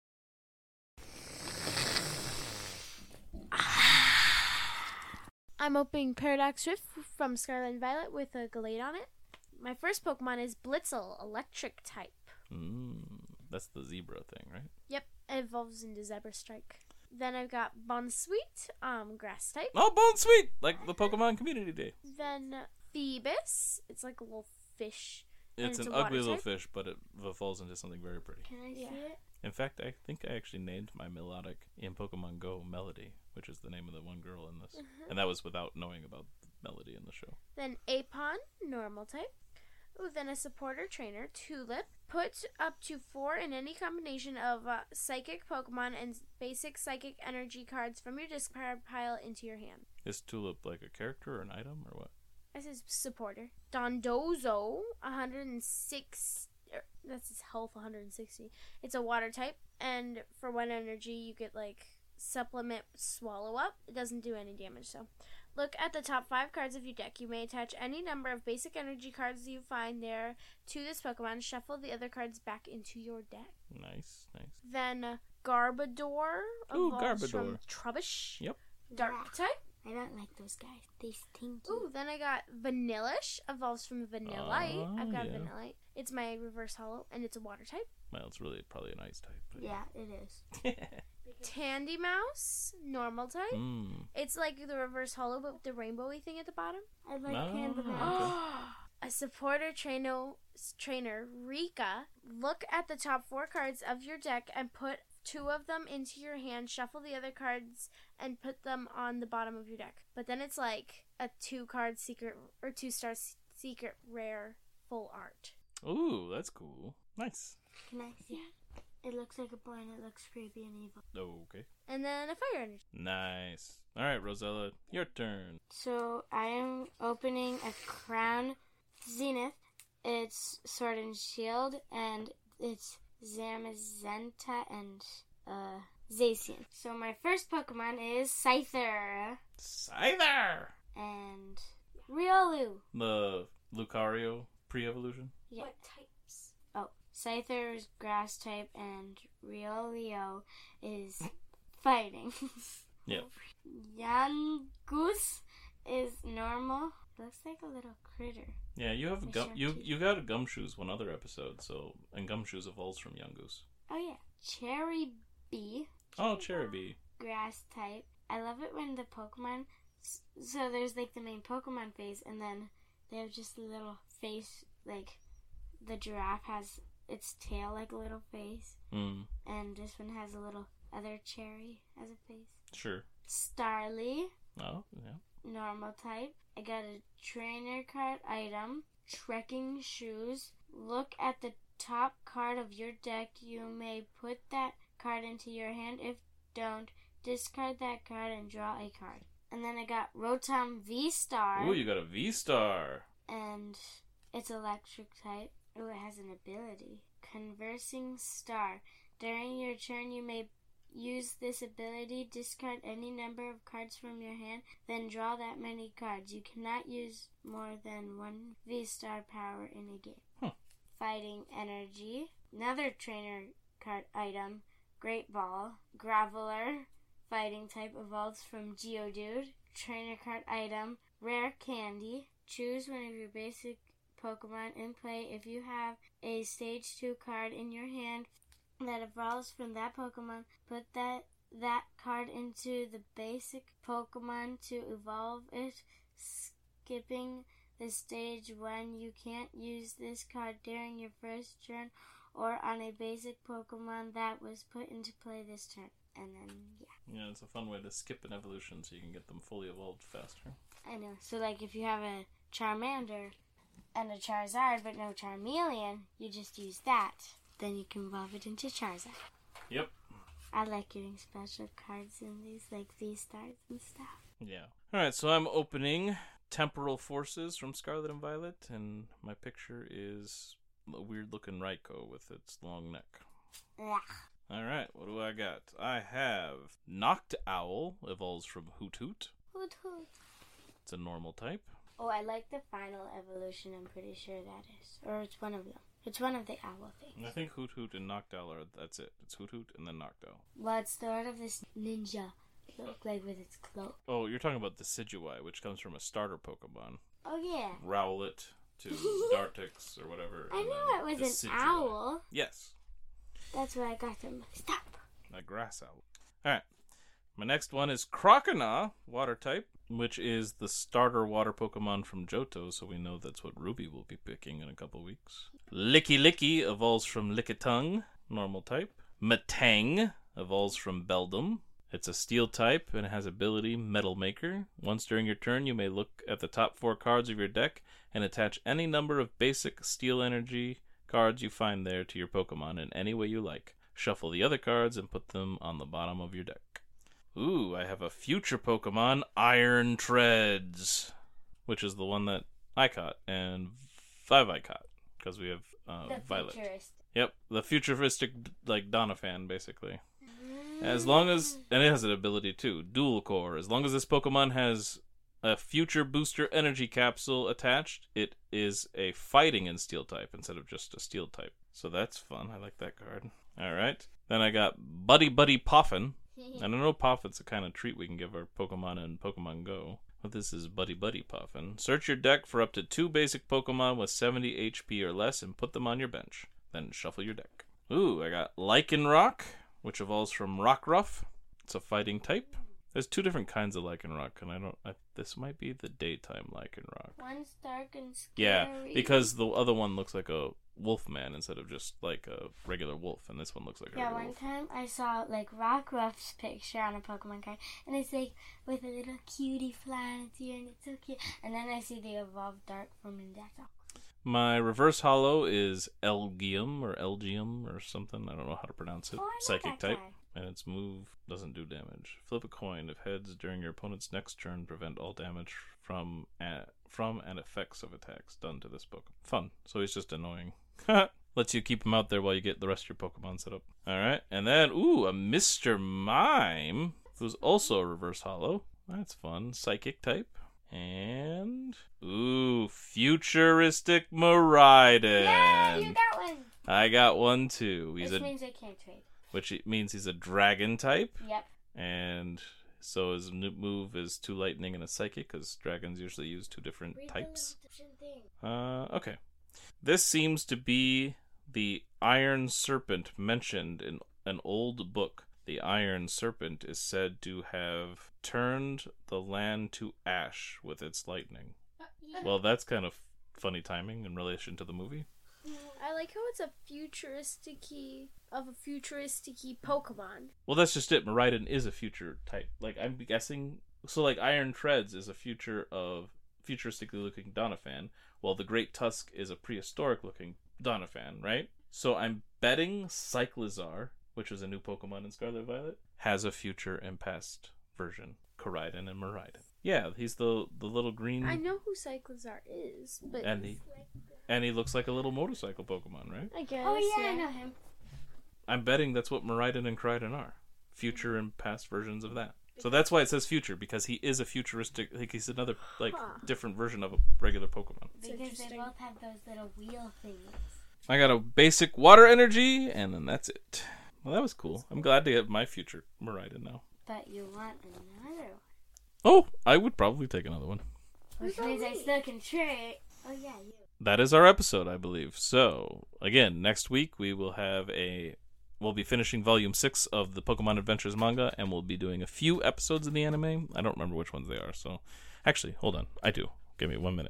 I'm opening Paradox Rift from Scarlet and Violet with a Gallade on it. My first Pokemon is Blitzel, Electric type. That's the zebra thing, right? Yep, it evolves into Zebra Strike. Then I've got Bonsweet, Grass type. Oh, Bonsweet! Like the Pokemon Community Day. Then Phoebus, it's like a little fish. It's an a ugly water little type. fish, but it evolves into something very pretty. Can I see it? In fact, I think I actually named my Melodic in Pokemon Go Melody, which is the name of the one girl in this. And that was without knowing about Melody in the show. Then Apon, normal type. Ooh, then a supporter trainer, Tulip. Put up to 4 in any combination of psychic Pokemon and basic psychic energy cards from your discard pile into your hand. Is Tulip like a character or an item or what? This is supporter. Dondozo, 106. That's his health, 160. It's a water type, and for 1 energy, you get like supplement Swallow Up. It doesn't do any damage, so. Look at the top 5 cards of your deck. You may attach any number of basic energy cards you find there to this Pokemon. Shuffle the other cards back into your deck. Nice. Then Garbodor Ooh, evolves from Garbodor. Trubbish. Yep. Dark type. I don't like those guys. They stinky. Ooh, then I got Vanillish evolves from Vanillite. Oh, I've got yeah. Vanillite. It's my reverse hollow, and it's a water type. Well, it's really probably an ice type. But... Yeah, it is. Tandy Mouse, normal type. It's like the reverse hollow, but with the rainbowy thing at the bottom. I like No. Panda Okay. Mouse. A supporter trainer, Rika. Look at the top 4 cards of your deck and put 2 of them into your hand. Shuffle the other cards and put them on the bottom of your deck. But then it's like a 2-card secret or 2-star secret rare full art. Ooh, that's cool. Nice. Can I see it? It looks like a boy and it looks creepy and evil. Okay. And then a fire energy. Nice. All right, Rosella, your turn. So I am opening a Crown Zenith. It's Sword and Shield, and it's Zamazenta and Zacian. So my first Pokemon is Scyther Scyther! and Riolu. The Lucario pre-evolution? Yeah. What types? Oh, Scyther is Grass type, and Riolio is Fighting. Yep. Yangoose is normal. Looks like a little critter. Yeah, you have They gum. share You teeth. you got a Gumshoes one other episode, so and Gumshoes evolves from Yungoos. Oh yeah, Cherry Bee, Oh, Cherubi. grass type. I love it when the Pokemon. So there's like the main Pokemon phase, and then they have just a little face. Like the giraffe has its tail like a little face, and this one has a little other cherry as a face. Sure. Starly, Oh, yeah. normal type. I got a trainer card item, trekking shoes. Look at the top card of your deck. You may put that card into your hand. If don't, discard that card and draw a card. And then I got Rotom V-Star. Ooh, you got a V-Star. And it's electric type. Ooh, it has an ability. Conversing Star. During your turn, you may use this ability, discard any number of cards from your hand, then draw that many cards. You cannot use more than 1 V-Star power in a game. Fighting Energy. Another trainer card item. Great Ball. Graveler. Fighting type evolves from Geodude. Trainer card item. Rare Candy. Choose one of your basic Pokemon in play. If you have a Stage 2 card in your hand that evolves from that Pokemon, put that card into the basic Pokemon to evolve it, skipping the stage 1. You can't use this card during your first turn or on a basic Pokemon that was put into play this turn. And then, yeah. Yeah, it's a fun way to skip an evolution so you can get them fully evolved faster. I know. So, like, if you have a Charmander and a Charizard but no Charmeleon, you just use that. Then you can evolve it into Charizard. Yep. I like getting special cards in these, like V-Stars and stuff. Yeah. Alright, so I'm opening Temporal Forces from Scarlet and Violet, and my picture is a weird-looking Raikou with its long neck. Ugh. Alright, what do I got? I have Knocked Owl, evolves from Hoot Hoot. Hoot hoot. It's a normal type. Oh, I like the final evolution, I'm pretty sure that is. Or it's one of them. It's one of the owl things. I think Hoot Hoot and Knocked Owl are, that's it. It's Hoot Hoot and then Knocked Owl. Well, it's the art of this ninja. Look like with its cloak. Oh, you're talking about the Decidueye, which comes from a starter Pokemon. Oh, yeah. Rowlet to Dartrix or whatever. I and knew then it was an Decidueye. owl. Yes. That's where I got them. Stop. A grass owl. Alright. My next one is Croconaw, water type, which is the starter water Pokemon from Johto, so we know that's what Ruby will be picking in a couple weeks. Licky Licky evolves from Lickitung, normal type. Matang evolves from Beldum. It's a steel type and it has ability Metal Maker. Once during your turn, you may look at the top 4 cards of your deck and attach any number of basic steel energy cards you find there to your Pokemon in any way you like. Shuffle the other cards and put them on the bottom of your deck. Ooh, I have a future Pokemon, Iron Treads, which is the one that I caught and Vivai caught, because we have The Violet. futurist. Yep, the futuristic, like, Doniphan, basically. As long as, and it has an ability too, dual core. As long as this Pokemon has a future booster energy capsule attached, it is a fighting and steel type instead of just a steel type. So that's fun. I like that card. Alright. Then I got Buddy Buddy Poffin. And I know Poffin's a kind of treat we can give our Pokemon in Pokemon Go. But this is Buddy Buddy Poffin. Search your deck for up to 2 basic Pokemon with 70 HP or less and put them on your bench. Then shuffle your deck. Ooh, I got Lycanroc, which evolves from Rockruff. It's a fighting type. There's 2 different kinds of Lycanroc, and this might be the daytime Lycanroc. One's dark and scary. Yeah, because the other one looks like a wolf man instead of just like a regular wolf, and this one looks like a regular wolf. Yeah, one time I saw like Rockruff's picture on a Pokemon card, and it's like with a little cutie fly on its ear, and it's so cute. And then I see the evolved dark form, and that's all. My reverse holo is Elgium or something. I don't know how to pronounce it. Oh, I like Psychic that type. guy. And its move doesn't do damage. Flip a coin. If heads during your opponent's next turn, prevent all damage from and effects of attacks done to this Pokemon. Fun. So he's just annoying. Lets you keep him out there while you get the rest of your Pokemon set up. Alright. And then, a Mr. Mime, who's also a reverse holo. That's fun. Psychic type. And futuristic Miraidon. Yeah, you got one. I got one too. Which means I can't trade. Which means he's a dragon type. Yep. And so his move is 2 lightning and a psychic, because dragons usually use 2 different types. Okay. This seems to be the Iron Serpent mentioned in an old book. The Iron Serpent is said to have turned the land to ash with its lightning. Well, that's kind of funny timing in relation to the movie. I like how it's a futuristic Pokemon. Well, that's just it. Miraidon is a future type. Like, I'm guessing... So, like, Iron Treads is a future of futuristically looking Doniphan, while the Great Tusk is a prehistoric looking Doniphan, right? So I'm betting Cyclizar, which was a new Pokemon in Scarlet Violet, has a future and past version. Koraidon and Miraidon. Yeah, he's the little green... I know who Cyclizar is, but... And he looks like a little motorcycle Pokemon, right? I guess, Oh yeah, I know him. I'm betting that's what Miraidon and Koraidon are. Future and past versions of that. So that's why it says future, because he is a futuristic... Like, he's another, different version of a regular Pokemon. Because they both have those little wheel things. I got a basic water energy, and then that's it. Well, that was cool. I'm glad to get my future Miraidon now. But you want another one. Oh, I would probably take another one. Which means I still can trade. Oh yeah, you. That is our episode, I believe. So, again, next week we will have we'll be finishing Volume 6 of the Pokemon Adventures manga, and we'll be doing a few episodes of the anime. I don't remember which ones they are, so... Actually, hold on. I do. Give me 1 minute.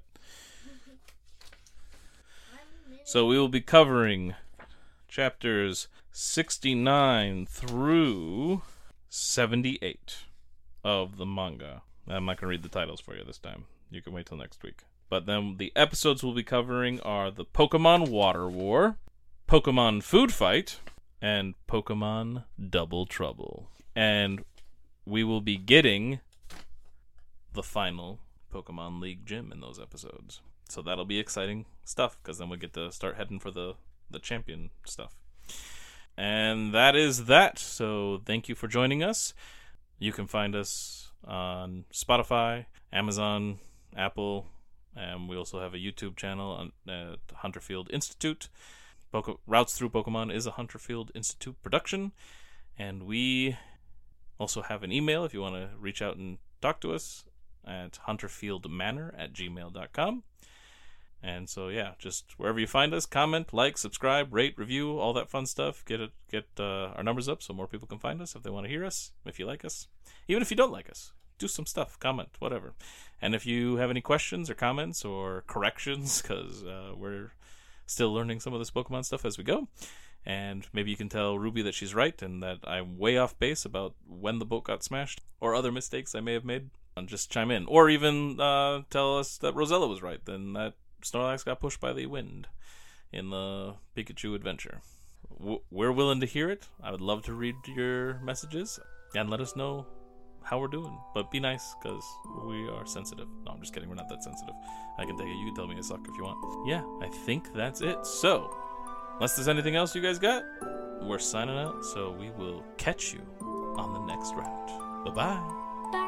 So we will be covering chapters 69 through 78 of the manga. I'm not going to read the titles for you this time. You can wait till next week. But then the episodes we'll be covering are the Pokemon Water War, Pokemon Food Fight, and Pokemon Double Trouble. And we will be getting the final Pokemon League gym in those episodes. So that'll be exciting stuff, because then we get to start heading for the champion stuff. And that is that. So thank you for joining us. You can find us on Spotify, Amazon, Apple, and we also have a YouTube channel at Hunterfield Institute. Routes Through Pokemon is a Hunterfield Institute production. And we also have an email if you want to reach out and talk to us at hunterfieldmanor@gmail.com. And so, yeah, just wherever you find us, comment, like, subscribe, rate, review, all that fun stuff. Get our numbers up so more people can find us if they want to hear us, if you like us. Even if you don't like us, do some stuff, comment, whatever. And if you have any questions or comments or corrections, because we're still learning some of this Pokemon stuff as we go, and maybe you can tell Ruby that she's right and that I'm way off base about when the boat got smashed or other mistakes I may have made, and just chime in. Or even tell us that Rosella was right, then that Snorlax got pushed by the wind in the Pikachu adventure. We're willing to hear it. I would love to read your messages and let us know how we're doing. But be nice, because we are sensitive. No, I'm just kidding. We're not that sensitive. I can take it. You can tell me I suck if you want. Yeah, I think that's it. So, unless there's anything else you guys got, we're signing out. So we will catch you on the next round. Bye-bye.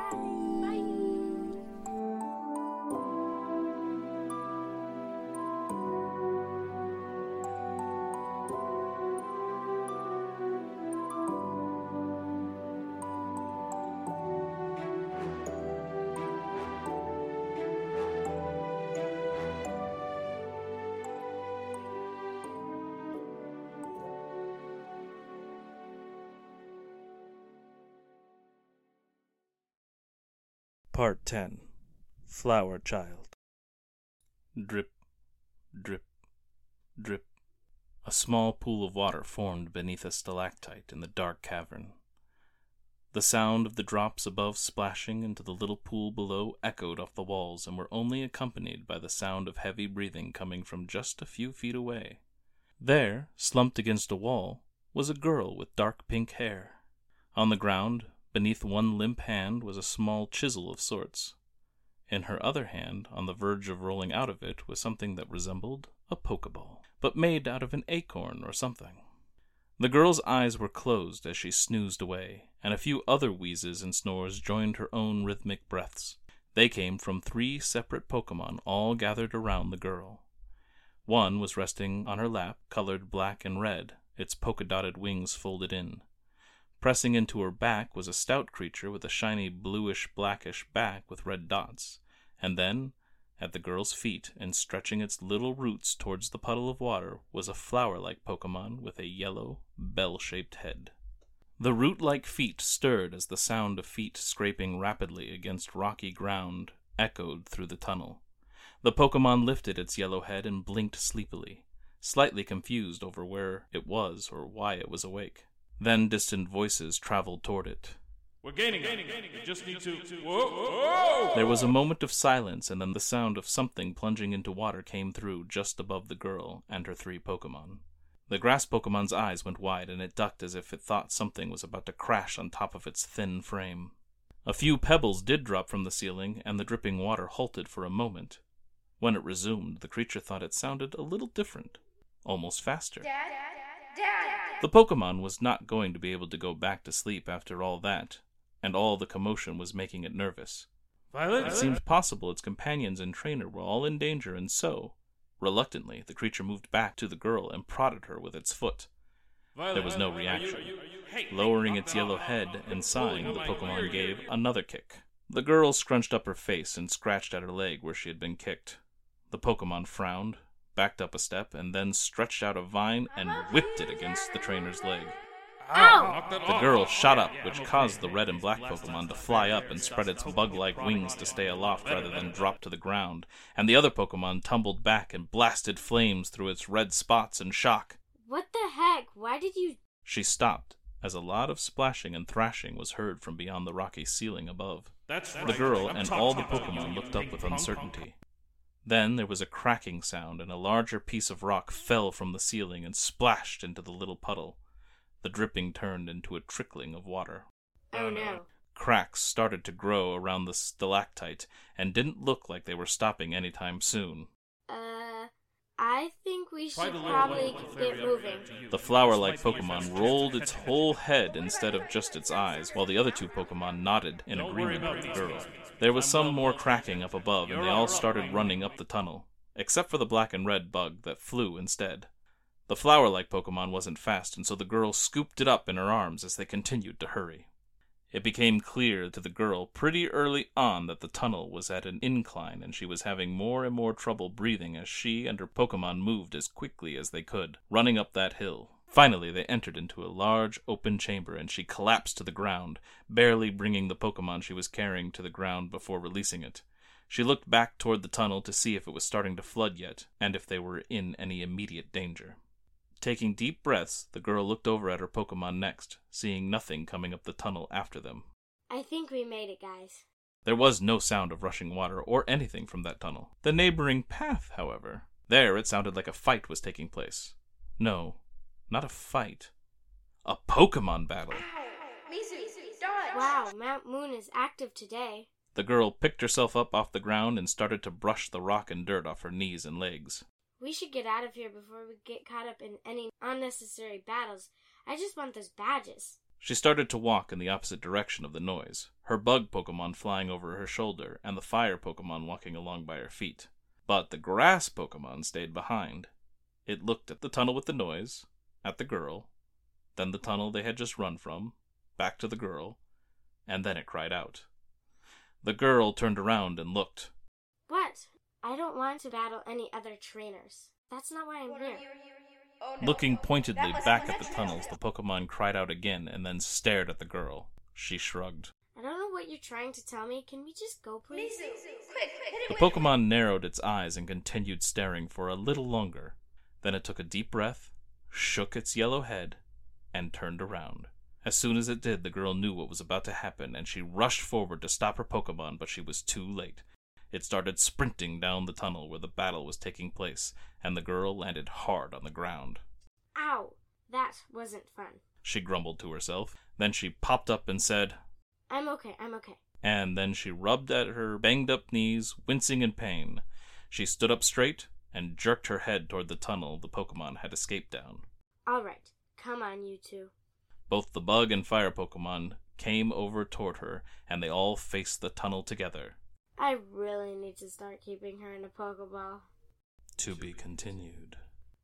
Part 10. Flower Child. Drip, drip, drip. A small pool of water formed beneath a stalactite in the dark cavern. The sound of the drops above splashing into the little pool below echoed off the walls and were only accompanied by the sound of heavy breathing coming from just a few feet away. There, slumped against a wall, was a girl with dark pink hair. On the ground, beneath one limp hand, was a small chisel of sorts. In her other hand, on the verge of rolling out of it, was something that resembled a pokeball, but made out of an acorn or something. The girl's eyes were closed as she snoozed away, and a few other wheezes and snores joined her own rhythmic breaths. They came from 3 separate Pokemon, all gathered around the girl. One was resting on her lap, colored black and red, its polka-dotted wings folded in. Pressing into her back was a stout creature with a shiny bluish-blackish back with red dots, and then, at the girl's feet, and stretching its little roots towards the puddle of water, was a flower-like Pokemon with a yellow, bell-shaped head. The root-like feet stirred as the sound of feet scraping rapidly against rocky ground echoed through the tunnel. The Pokemon lifted its yellow head and blinked sleepily, slightly confused over where it was or why it was awake. Then distant voices traveled toward it. We're gaining. We just need to... Whoa! There was a moment of silence, and then the sound of something plunging into water came through just above the girl and her 3 Pokemon. The grass Pokemon's eyes went wide, and it ducked as if it thought something was about to crash on top of its thin frame. A few pebbles did drop from the ceiling, and the dripping water halted for a moment. When it resumed, the creature thought it sounded a little different, almost faster. Dad? The Pokemon was not going to be able to go back to sleep after all that, and all the commotion was making it nervous. Violet? It seemed possible its companions and trainer were all in danger, and so, reluctantly, the creature moved back to the girl and prodded her with its foot. There was no reaction. Lowering its yellow head and sighing, the Pokemon gave another kick. The girl scrunched up her face and scratched at her leg where she had been kicked. The Pokemon frowned, backed up a step, and then stretched out a vine and whipped it against the trainer's leg. Ow! The girl shot up, which caused the red and black Pokemon to fly up and spread its bug-like wings to stay aloft rather than drop to the ground, and the other Pokemon tumbled back and blasted flames through its red spots in shock. What the heck? Why did you... She stopped, as a lot of splashing and thrashing was heard from beyond the rocky ceiling above. The girl and all the Pokemon looked up with uncertainty. Then there was a cracking sound, and a larger piece of rock fell from the ceiling and splashed into the little puddle. The dripping turned into a trickling of water. Oh no. Cracks started to grow around the stalactite, and didn't look like they were stopping anytime soon. I think we should probably get moving. The flower-like Pokemon rolled its whole head instead of just its eyes, while the other 2 Pokemon nodded in agreement with the girl. There was some more cracking up above, and they all started running up the tunnel, except for the black and red bug that flew instead. The flower-like Pokemon wasn't fast, and so the girl scooped it up in her arms as they continued to hurry. It became clear to the girl pretty early on that the tunnel was at an incline, and she was having more and more trouble breathing as she and her Pokemon moved as quickly as they could, running up that hill. Finally, they entered into a large open chamber, and she collapsed to the ground, barely bringing the Pokemon she was carrying to the ground before releasing it. She looked back toward the tunnel to see if it was starting to flood yet, and if they were in any immediate danger. Taking deep breaths, the girl looked over at her Pokemon next, seeing nothing coming up the tunnel after them. I think we made it, guys. There was no sound of rushing water or anything from that tunnel. The neighboring path, however, there it sounded like a fight was taking place. No, not a fight. A Pokemon battle. Wow, Mount Moon is active today. The girl picked herself up off the ground and started to brush the rock and dirt off her knees and legs. We should get out of here before we get caught up in any unnecessary battles. I just want those badges. She started to walk in the opposite direction of the noise, her bug Pokemon flying over her shoulder and the fire Pokemon walking along by her feet. But the grass Pokemon stayed behind. It looked at the tunnel with the noise, at the girl, then the tunnel they had just run from, back to the girl, and then it cried out. The girl turned around and looked. What? I don't want to battle any other trainers. That's not why I'm here. Oh, no. Looking pointedly back at the tunnels, the Pokemon cried out again and then stared at the girl. She shrugged. I don't know what you're trying to tell me. Can we just go, please? Quick, hit The it with Pokemon narrowed its eyes and continued staring for a little longer. Then it took a deep breath, shook its yellow head, and turned around. As soon as it did, the girl knew what was about to happen, and she rushed forward to stop her Pokemon, but she was too late. It started sprinting down the tunnel where the battle was taking place, and the girl landed hard on the ground. Ow! That wasn't fun. She grumbled to herself. Then she popped up and said, I'm okay. and then she rubbed at her banged-up knees, wincing in pain. She stood up straight and jerked her head toward the tunnel the Pokemon had escaped down. All right. Come on, you two. Both the bug and fire Pokemon came over toward her, and they all faced the tunnel together. I really need to start keeping her in a Pokeball. To be continued.